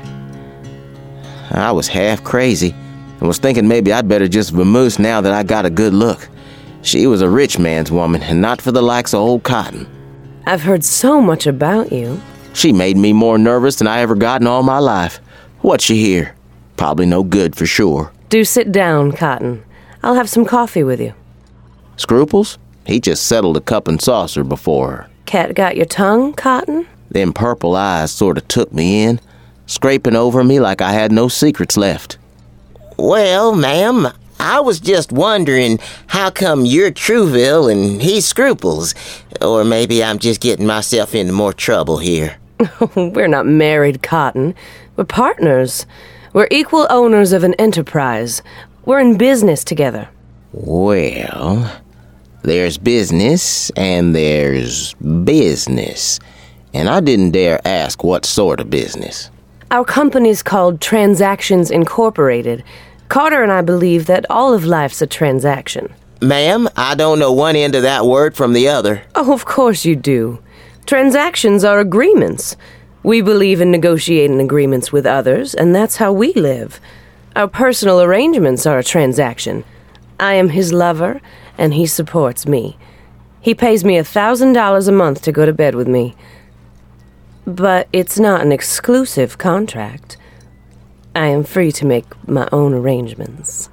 I was half crazy, and was thinking maybe I'd better just vamoose now that I got a good look. She was a rich man's woman, and not for the likes of old Cotton. I've heard so much about you. She made me more nervous than I ever got in all my life. What'd she hear? Probably no good for sure. Do sit down, Cotton. I'll have some coffee with you. Scruples? He just settled a cup and saucer before her. Cat got your tongue, Cotton? Them purple eyes sorta took me in, scraping over me like I had no secrets left. Well, ma'am, I was just wondering how come you're Truville and he's Scruples. Or maybe I'm just getting myself into more trouble here. We're not married, Cotton. We're partners. We're equal owners of an enterprise. We're in business together. Well, there's business and there's business. And I didn't dare ask what sort of business. Our company's called Transactions Incorporated. Carter and I believe that all of life's a transaction. Ma'am, I don't know one end of that word from the other. Oh, of course you do. Transactions are agreements. We believe in negotiating agreements with others, and that's how we live. Our personal arrangements are a transaction. I am his lover, and he supports me. He pays me $1,000 a month to go to bed with me. But it's not an exclusive contract. I am free to make my own arrangements.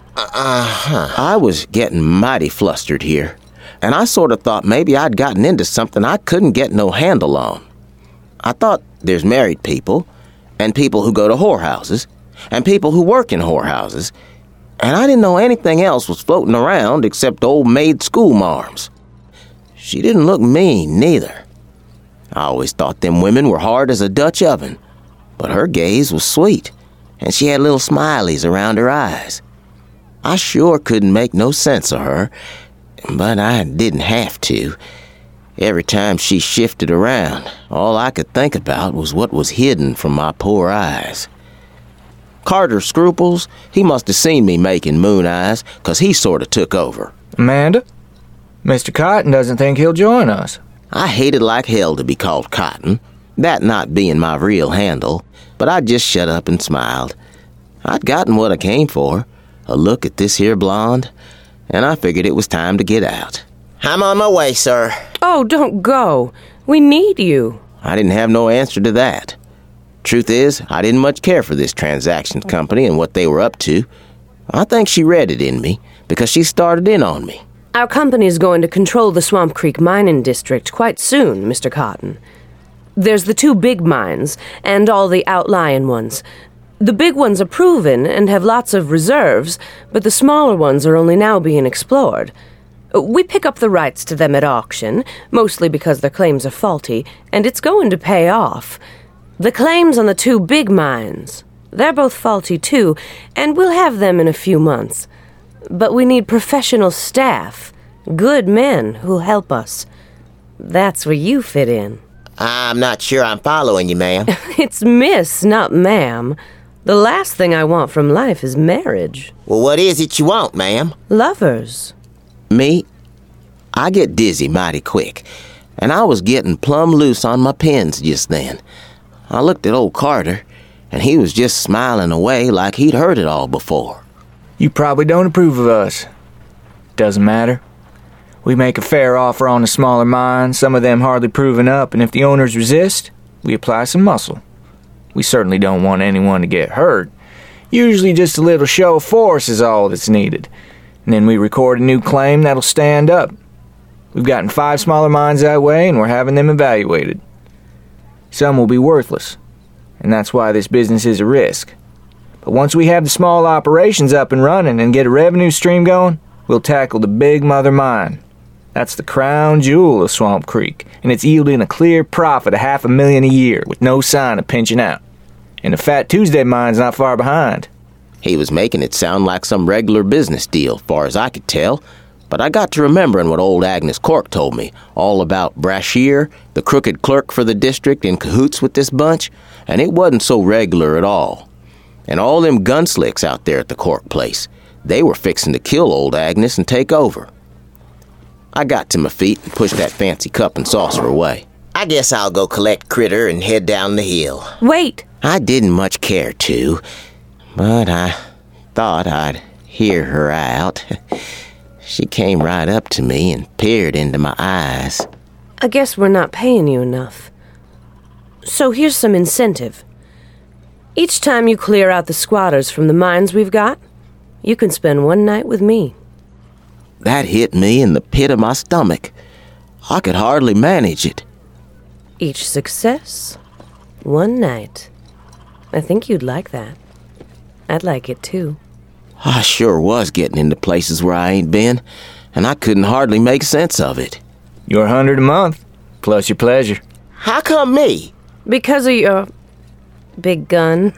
I was getting mighty flustered here, and I sort of thought maybe I'd gotten into something I couldn't get no handle on. I thought there's married people, and people who go to whorehouses, and people who work in whorehouses, and I didn't know anything else was floating around except old maid schoolmarms. She didn't look mean, neither. I always thought them women were hard as a Dutch oven, but her gaze was sweet, and she had little smileys around her eyes. I sure couldn't make no sense of her, but I didn't have to. Every time she shifted around, all I could think about was what was hidden from my poor eyes. Carter Scruples, he must have seen me making moon eyes, 'cause he sort of took over. Amanda? Mr. Cotton doesn't think he'll join us. I hated like hell to be called Cotton, that not being my real handle, but I just shut up and smiled. I'd gotten what I came for, a look at this here blonde, and I figured it was time to get out. I'm on my way, sir. Oh, don't go. We need you. I didn't have no answer to that. Truth is, I didn't much care for this transactions company and what they were up to. I think she read it in me, because she started in on me. Our company's going to control the Swamp Creek mining district quite soon, Mr. Cotton. There's the 2 big mines, and all the outlying ones. The big ones are proven and have lots of reserves, but the smaller ones are only now being explored. We pick up the rights to them at auction, mostly because their claims are faulty, and it's going to pay off. The claims on the 2 big mines, they're both faulty too, and we'll have them in a few months. But we need professional staff, good men who'll help us. That's where you fit in. I'm not sure I'm following you, ma'am. It's miss, not ma'am. The last thing I want from life is marriage. Well, what is it you want, ma'am? Lovers. Me? I get dizzy mighty quick, and I was getting plumb loose on my pins just then. I looked at old Carter, and he was just smiling away like he'd heard it all before. You probably don't approve of us. Doesn't matter. We make a fair offer on the smaller mines, some of them hardly proven up, and if the owners resist, we apply some muscle. We certainly don't want anyone to get hurt. Usually just a little show of force is all that's needed. And then we record a new claim that'll stand up. We've gotten 5 smaller mines that way, and we're having them evaluated. Some will be worthless, and that's why this business is a risk. But once we have the small operations up and running and get a revenue stream going, we'll tackle the big mother mine. That's the crown jewel of Swamp Creek, and it's yielding a clear profit of $500,000 a year with no sign of pinching out. And the Fat Tuesday mine's not far behind. He was making it sound like some regular business deal, far as I could tell, but I got to remembering what old Agnes Cork told me, all about Brashear, the crooked clerk for the district, in cahoots with this bunch, and it wasn't so regular at all. And all them gunslicks out there at the Cork place, they were fixing to kill old Agnes and take over. I got to my feet and pushed that fancy cup and saucer away. I guess I'll go collect Critter and head down the hill. Wait! I didn't much care to, but I thought I'd hear her out. She came right up to me and peered into my eyes. I guess we're not paying you enough. So here's some incentive. Each time you clear out the squatters from the mines we've got, you can spend 1 night with me. That hit me in the pit of my stomach. I could hardly manage it. Each success, 1 night. I think you'd like that. I'd like it too. I sure was getting into places where I ain't been, and I couldn't hardly make sense of it. Your $100 a month, plus your pleasure. How come me? Because of your big gun.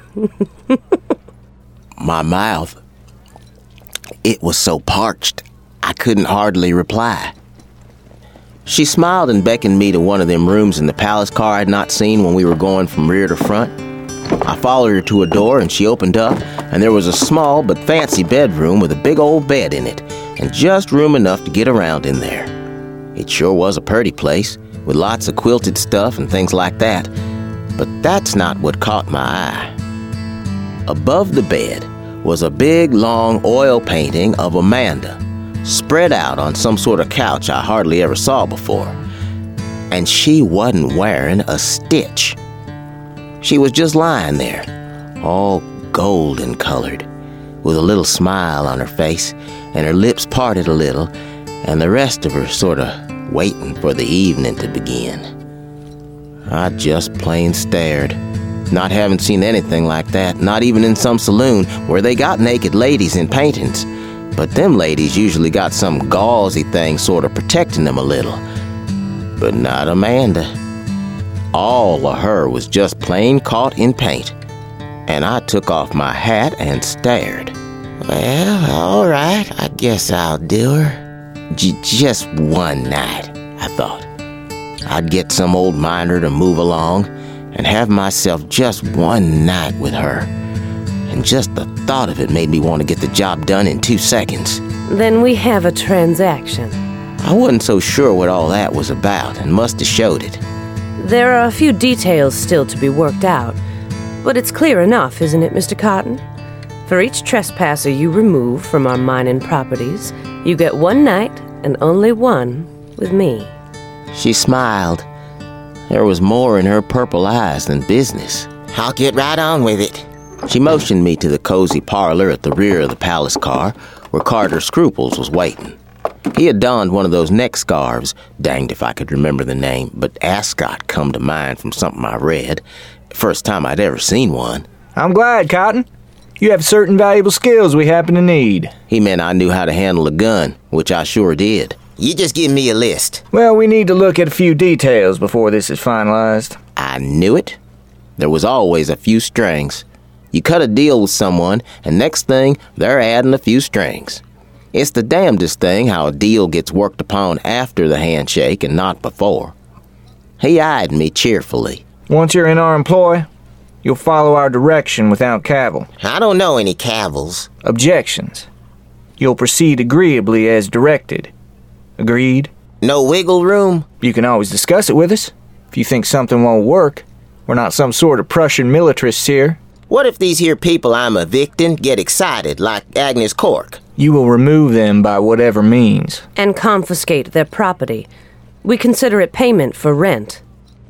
My mouth, it was so parched, I couldn't hardly reply. She smiled and beckoned me to one of them rooms in the palace car I'd not seen when we were going from rear to front. I followed her to a door, and she opened up, and there was a small but fancy bedroom with a big old bed in it, and just room enough to get around in there. It sure was a purty place, with lots of quilted stuff and things like that, but that's not what caught my eye. Above the bed was a big, long oil painting of Amanda, spread out on some sort of couch I hardly ever saw before, and she wasn't wearing a stitch. She was just lying there, all golden colored, with a little smile on her face, and her lips parted a little, and the rest of her sort of waiting for the evening to begin. I just plain stared, not having seen anything like that, not even in some saloon where they got naked ladies in paintings, but them ladies usually got some gauzy thing sort of protecting them a little. But not Amanda. All of her was just plain caught in paint, and I took off my hat and stared. Well, all right, I guess I'll do her. Just 1 night, I thought. I'd get some old miner to move along and have myself just 1 night with her, and just the thought of it made me want to get the job done in 2 seconds. Then we have a transaction. I wasn't so sure what all that was about and must have showed it. There are a few details still to be worked out, but it's clear enough, isn't it, Mr. Cotton? For each trespasser you remove from our mining properties, you get one night, and only one, with me. She smiled. There was more in her purple eyes than business. I'll get right on with it. She motioned me to the cozy parlor at the rear of the palace car, where Carter Scruples was waiting. He had donned one of those neck scarves, danged if I could remember the name, but Ascot come to mind from something I read. First time I'd ever seen one. I'm glad, Cotton. You have certain valuable skills we happen to need. He meant I knew how to handle a gun, which I sure did. You just give me a list. Well, we need to look at a few details before this is finalized. I knew it. There was always a few strings. You cut a deal with someone, and next thing, they're adding a few strings. It's the damnedest thing how a deal gets worked upon after the handshake and not before. He eyed me cheerfully. Once you're in our employ, you'll follow our direction without cavil. I don't know any cavils. Objections. You'll proceed agreeably as directed. Agreed? No wiggle room? You can always discuss it with us. If you think something won't work, we're not some sort of Prussian militarists here. What if these here people I'm evicting get excited, like Agnes Cork? You will remove them by whatever means. And confiscate their property. We consider it payment for rent.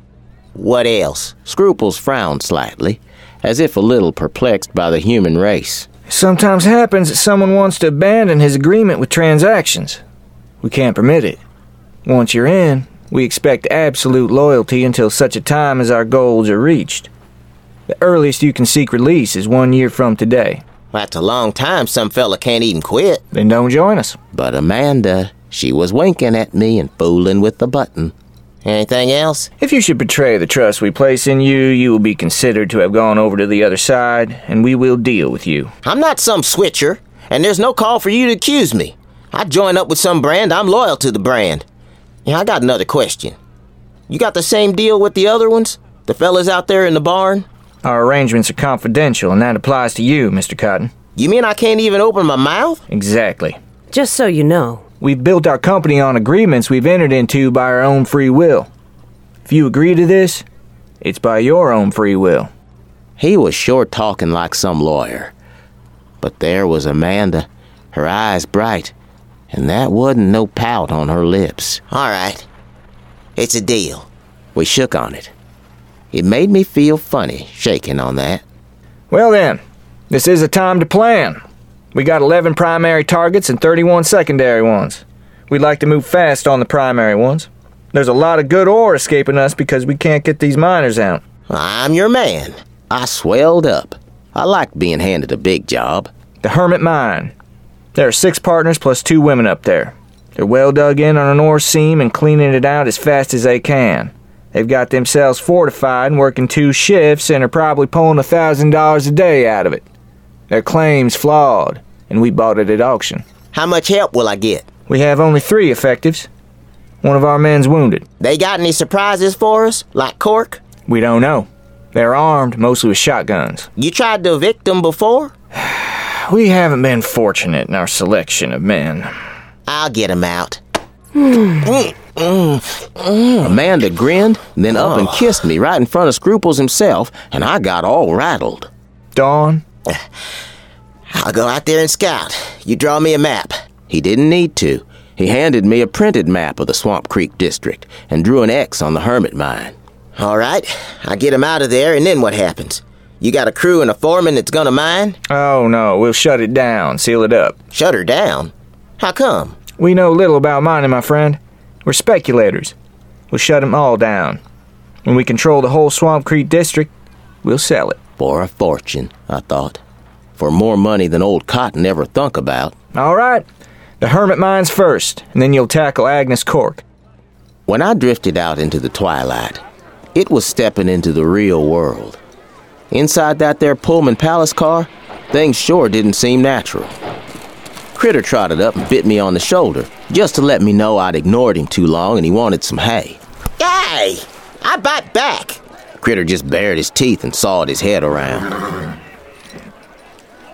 What else? Scruples frowned slightly, as if a little perplexed by the human race. It sometimes happens that someone wants to abandon his agreement with transactions. We can't permit it. Once you're in, we expect absolute loyalty until such a time as our goals are reached. The earliest you can seek release is 1 year from today. That's a long time some fella can't even quit. Then don't join us. But Amanda, she was winking at me and fooling with the button. Anything else? If you should betray the trust we place in you, you will be considered to have gone over to the other side, and we will deal with you. I'm not some switcher, and there's no call for you to accuse me. I join up with some brand, I'm loyal to the brand. I got another question. You got the same deal with the other ones? The fellas out there in the barn? Our arrangements are confidential, and that applies to you, Mr. Cotton. You mean I can't even open my mouth? Exactly. Just so you know. We've built our company on agreements we've entered into by our own free will. If you agree to this, it's by your own free will. He was sure talking like some lawyer. But there was Amanda, her eyes bright, and that wasn't no pout on her lips. All right. It's a deal. We shook on it. It made me feel funny, shaking on that. Well then, this is a time to plan. We got 11 primary targets and 31 secondary ones. We'd like to move fast on the primary ones. There's a lot of good ore escaping us because we can't get these miners out. I'm your man. I swelled up. I liked being handed a big job. The Hermit Mine. There are 6 partners plus 2 women up there. They're well dug in on an ore seam and cleaning it out as fast as they can. They've got themselves fortified and working 2 shifts and are probably pulling $1,000 a day out of it. Their claim's flawed, and we bought it at auction. How much help will I get? We have only 3 effectives. One of our men's wounded. They got any surprises for us, like Cork? We don't know. They're armed, mostly with shotguns. You tried to evict them before? We haven't been fortunate in our selection of men. I'll get them out. Amanda grinned, then up and kissed me right in front of Scruples himself, and I got all rattled. Dawn? I'll go out there and scout. You draw me a map. He didn't need to. He handed me a printed map of the Swamp Creek district and drew an X on the Hermit Mine. All right, I get him out of there, and then what happens? You got a crew and a foreman that's gonna mine? Oh no, we'll shut it down, seal it up. Shut her down? How come? We know little about mining, my friend. We're speculators. We'll shut them all down. When we control the whole Swamp Creek district, we'll sell it. For a fortune, I thought. For more money than old Cotton ever thunk about. All right. The Hermit Mines first, and then you'll tackle Agnes Cork. When I drifted out into the twilight, it was stepping into the real world. Inside that there Pullman Palace car, things sure didn't seem natural. Critter trotted up and bit me on the shoulder, just to let me know I'd ignored him too long and he wanted some hay. Hey! I bite back! Critter just bared his teeth and sawed his head around.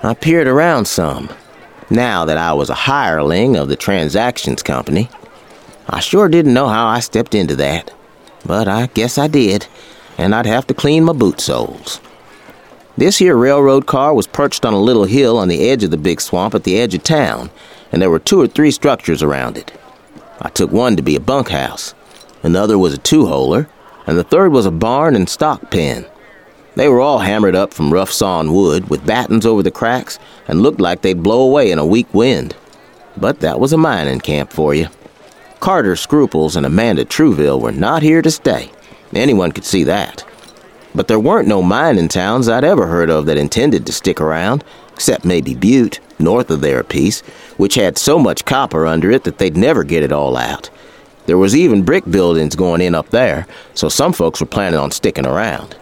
I peered around some, now that I was a hireling of the transactions company. I sure didn't know how I stepped into that, but I guess I did, and I'd have to clean my boot soles. This here railroad car was perched on a little hill on the edge of the big swamp at the edge of town, and there were 2 or 3 structures around it. I took one to be a bunkhouse, another was a 2-holer, and the third was a barn and stock pen. They were all hammered up from rough sawn wood with battens over the cracks and looked like they'd blow away in a weak wind. But that was a mining camp for you. Carter Scruples and Amanda Truville were not here to stay. Anyone could see that. But there weren't no mining towns I'd ever heard of that intended to stick around, except maybe Butte, north of there a piece, which had so much copper under it that they'd never get it all out. There was even brick buildings going in up there, so some folks were planning on sticking around.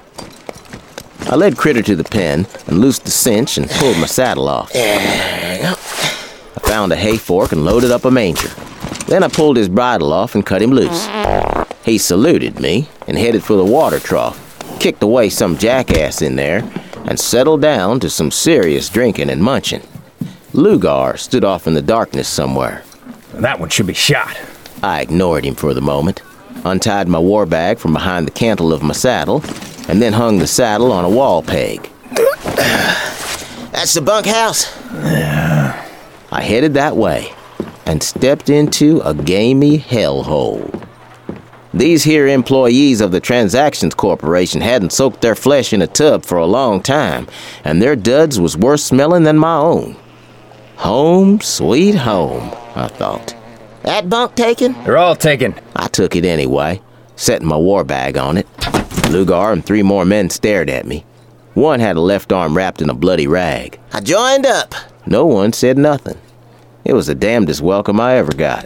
I led Critter to the pen and loosed the cinch and pulled my saddle off. I found a hay fork and loaded up a manger. Then I pulled his bridle off and cut him loose. He saluted me and headed for the water trough, kicked away some jackass in there, and settled down to some serious drinking and munching. Lugar stood off in the darkness somewhere. That one should be shot. I ignored him for the moment, untied my war bag from behind the cantle of my saddle, and then hung the saddle on a wall peg. That's the bunkhouse? Yeah. I headed that way and stepped into a gamey hellhole. These here employees of the Transactions Corporation hadn't soaked their flesh in a tub for a long time, and their duds was worse smelling than my own. Home, sweet home, I thought. That bunk taken? They're all taken. I took it anyway, setting my war bag on it. Lugar and 3 more men stared at me. One had a left arm wrapped in a bloody rag. I joined up. No one said nothing. It was the damnedest welcome I ever got.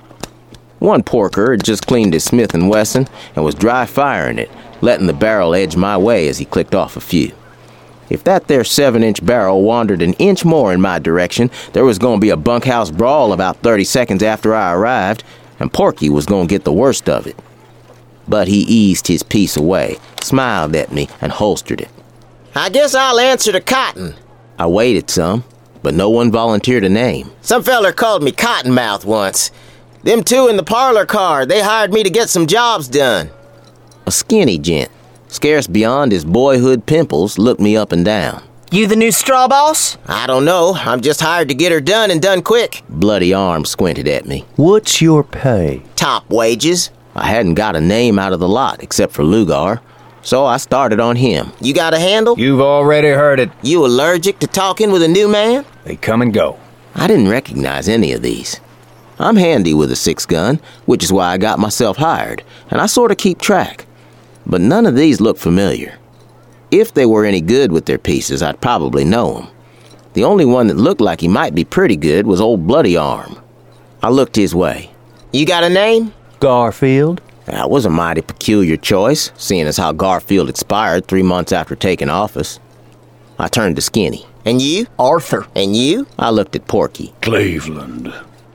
One porker had just cleaned his Smith & Wesson and was dry firing it, letting the barrel edge my way as he clicked off a few. If that there 7-inch barrel wandered an inch more in my direction, there was going to be a bunkhouse brawl about 30 seconds after I arrived, and Porky was going to get the worst of it. But he eased his piece away, smiled at me, and holstered it. I guess I'll answer to Cotton. I waited some, but no one volunteered a name. Some feller called me Cottonmouth once. Them 2 in the parlor car, they hired me to get some jobs done. A skinny gent, scarce beyond his boyhood pimples, looked me up and down. You the new straw boss? I don't know. I'm just hired to get her done and done quick. Bloody arm squinted at me. What's your pay? Top wages. I hadn't got a name out of the lot except for Lugar, so I started on him. You got a handle? You've already heard it. You allergic to talking with a new man? They come and go. I didn't recognize any of these. I'm handy with a 6-gun, which is why I got myself hired, and I sort of keep track. But none of these look familiar. If they were any good with their pieces, I'd probably know them. The only one that looked like he might be pretty good was old Bloody Arm. I looked his way. You got a name? Garfield. That was a mighty peculiar choice, seeing as how Garfield expired 3 months after taking office. I turned to Skinny. And you? Arthur. And you? I looked at Porky. Cleveland.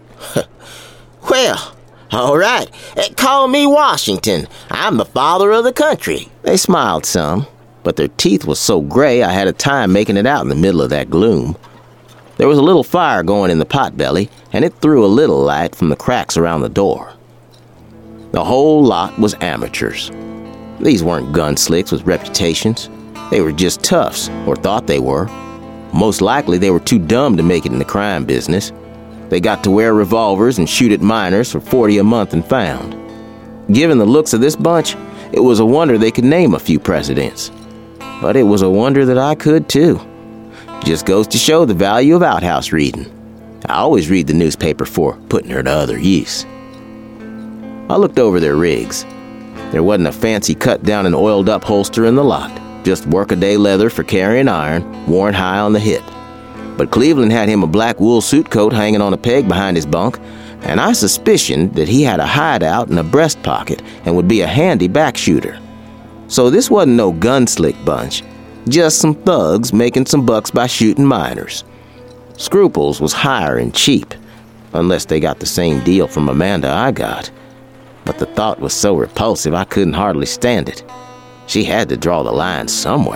Well, all right. Call me Washington. I'm the father of the country. They smiled some, but their teeth was so gray I had a time making it out in the middle of that gloom. There was a little fire going in the potbelly, and it threw a little light from the cracks around the door. The whole lot was amateurs. These weren't gunslicks with reputations. They were just toughs, or thought they were. Most likely they were too dumb to make it in the crime business. They got to wear revolvers and shoot at minors for $40 a month and found. Given the looks of this bunch, it was a wonder they could name a few presidents. But it was a wonder that I could too. Just goes to show the value of outhouse reading. I always read the newspaper for putting her to other use. I looked over their rigs. There wasn't a fancy cut-down and oiled-up holster in the lot, just workaday leather for carrying iron, worn high on the hip. But Cleveland had him a black wool suit coat hanging on a peg behind his bunk, and I suspicioned that he had a hideout in a breast pocket and would be a handy back shooter. So this wasn't no gunslick bunch, just some thugs making some bucks by shooting minors. Scruples was higher and cheap, unless they got the same deal from Amanda I got. But the thought was so repulsive I couldn't hardly stand it. She had to draw the line somewhere.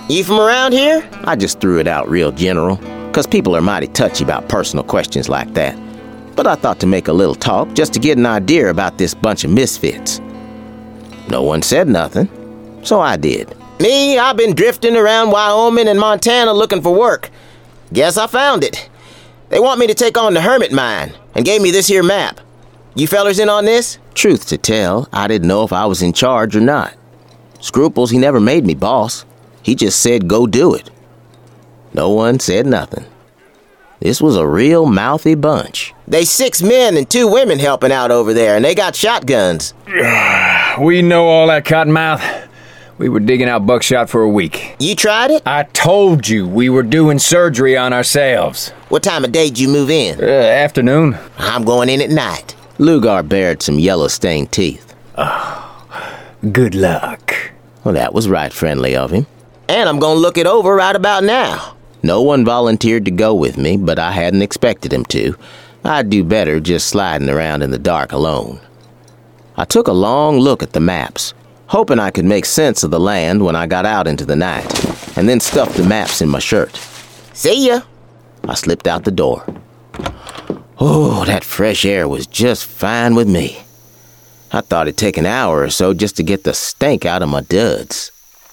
You from around here? I just threw it out real general, 'cause people are mighty touchy about personal questions like that. But I thought to make a little talk just to get an idea about this bunch of misfits. No one said nothing, so I did. Me, I've been drifting around Wyoming and Montana looking for work. Guess I found it. They want me to take on the Hermit Mine and gave me this here map. You fellers in on this? Truth to tell, I didn't know if I was in charge or not. Scruples, he never made me boss. He just said go do it. No one said nothing. This was a real mouthy bunch. They 6 men and 2 women helping out over there, and they got shotguns. We know all that, Cottonmouth. We were digging out buckshot for a week. You tried it? I told you we were doing surgery on ourselves. What time of day did you move in? Afternoon. I'm going in at night. Lugar bared some yellow-stained teeth. Oh, good luck. Well, that was right friendly of him. And I'm gonna look it over right about now. No one volunteered to go with me, but I hadn't expected him to. I'd do better just sliding around in the dark alone. I took a long look at the maps, hoping I could make sense of the land when I got out into the night, and then stuffed the maps in my shirt. See ya! I slipped out the door. Oh, that fresh air was just fine with me. I thought it'd take an hour or so just to get the stank out of my duds.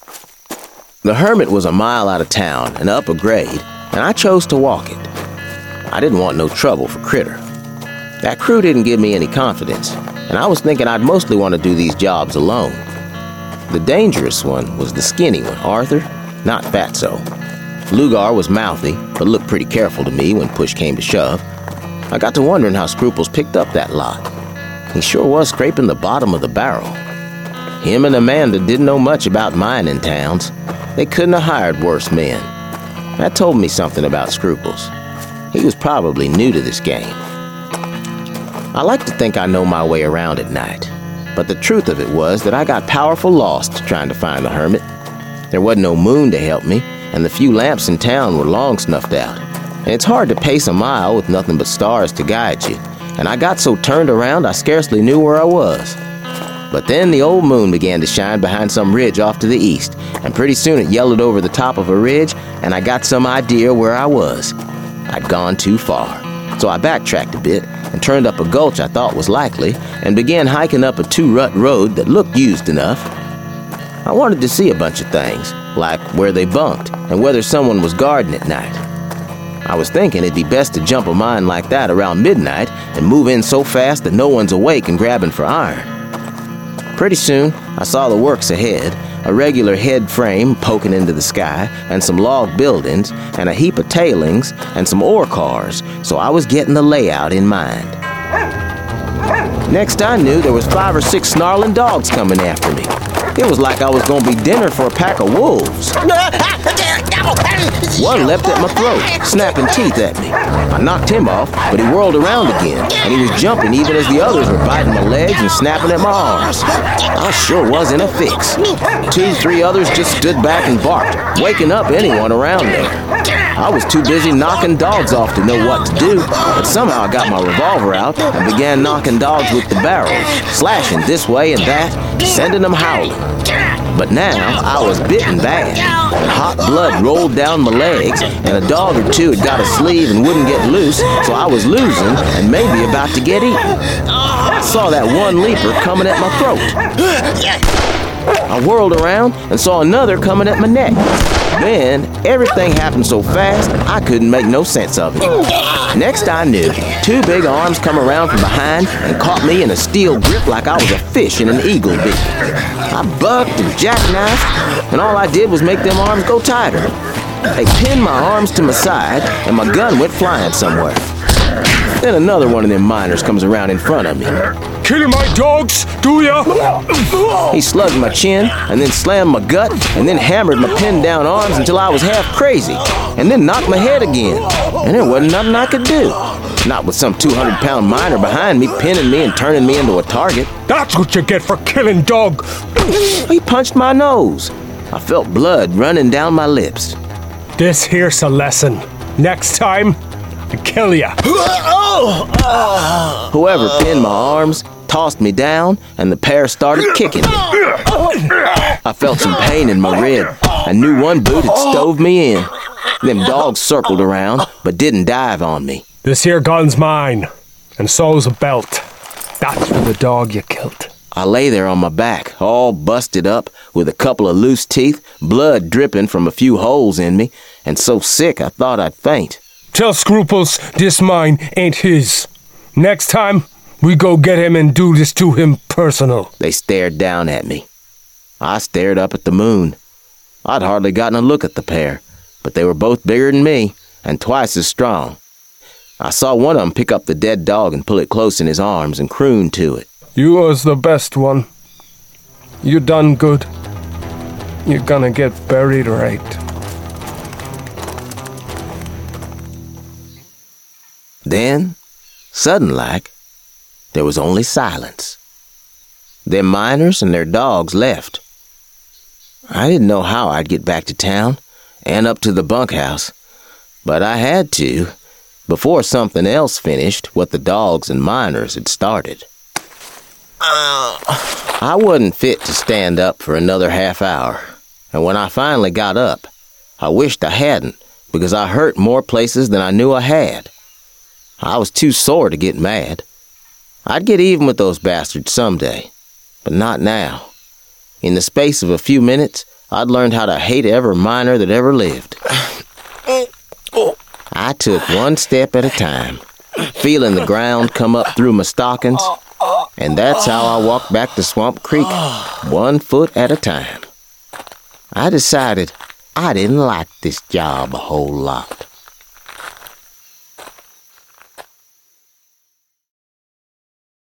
The Hermit was a mile out of town and up a grade, and I chose to walk it. I didn't want no trouble for Critter. That crew didn't give me any confidence, and I was thinking I'd mostly want to do these jobs alone. The dangerous one was the skinny one, Arthur, not Fatso. Lugar was mouthy, but looked pretty careful to me when push came to shove. I got to wondering how Scruples picked up that lot. He sure was scraping the bottom of the barrel. Him and Amanda didn't know much about mining towns. They couldn't have hired worse men. That told me something about Scruples. He was probably new to this game. I like to think I know my way around at night, but the truth of it was that I got powerful lost trying to find the Hermit. There wasn't no moon to help me, and the few lamps in town were long snuffed out. And it's hard to pace a mile with nothing but stars to guide you, and I got so turned around I scarcely knew where I was. But then the old moon began to shine behind some ridge off to the east, and pretty soon it yellowed over the top of a ridge, and I got some idea where I was. I'd gone too far, so I backtracked a bit and turned up a gulch I thought was likely, and began hiking up a 2-rut road that looked used enough. I wanted to see a bunch of things, like where they bunked and whether someone was guarding at night. I was thinking it'd be best to jump a mine like that around midnight and move in so fast that no one's awake and grabbing for iron. Pretty soon, I saw the works ahead, a regular head frame poking into the sky, and some log buildings, and a heap of tailings, and some ore cars, so I was getting the layout in mind. Next I knew, there was 5 or 6 snarling dogs coming after me. It was like I was gonna be dinner for a pack of wolves. One leapt at my throat, snapping teeth at me. I knocked him off, but he whirled around again, and he was jumping even as the others were biting my legs and snapping at my arms. I sure was in a fix. 2, 3 others just stood back and barked, waking up anyone around there. I was too busy knocking dogs off to know what to do, but somehow I got my revolver out and began knocking dogs with the barrels, slashing this way and that, sending them howling. But now I was bitten bad, and hot blood rolled down my legs, and a dog or two had got a sleeve and wouldn't get loose, so I was losing and maybe about to get eaten. I saw that one leaper coming at my throat. I whirled around and saw another coming at my neck. Then, everything happened so fast, I couldn't make no sense of it. Next I knew, 2 big arms come around from behind and caught me in a steel grip like I was a fish in an eagle beak. I bucked and jackknifed, and all I did was make them arms go tighter. They pinned my arms to my side, and my gun went flying somewhere. Then another one of them miners comes around in front of me. Killing my dogs, do ya? He slugged my chin, and then slammed my gut, and then hammered my pinned down arms until I was half crazy, and then knocked my head again. And there wasn't nothing I could do. Not with some 200-pound miner behind me pinning me and turning me into a target. That's what you get for killing dog. He punched my nose. I felt blood running down my lips. This here's a lesson. Next time, I kill ya. Whoever pinned my arms tossed me down, and the pair started kicking me. I felt some pain in my rib. I knew one boot had stove me in. Them dogs circled around, but didn't dive on me. This here gun's mine, and so's a belt. That's for the dog you killed. I lay there on my back, all busted up, with a couple of loose teeth, blood dripping from a few holes in me, and so sick I thought I'd faint. Tell Scruples this mine ain't his. Next time, we go get him and do this to him personal. They stared down at me. I stared up at the moon. I'd hardly gotten a look at the pair, but they were both bigger than me, and twice as strong. I saw one of them pick up the dead dog and pull it close in his arms and croon to it. You was the best one. You done good. You're gonna get buried right. Then, sudden-like, there was only silence. Them miners and their dogs left. I didn't know how I'd get back to town and up to the bunkhouse, but I had to before something else finished what the dogs and miners had started. I wasn't fit to stand up for another half hour, and when I finally got up, I wished I hadn't, because I hurt more places than I knew I had. I was too sore to get mad. I'd get even with those bastards someday, but not now. In the space of a few minutes, I'd learned how to hate every miner that ever lived. I took one step at a time, feeling the ground come up through my stockings, and that's how I walked back to Swamp Creek, 1 foot at a time. I decided I didn't like this job a whole lot.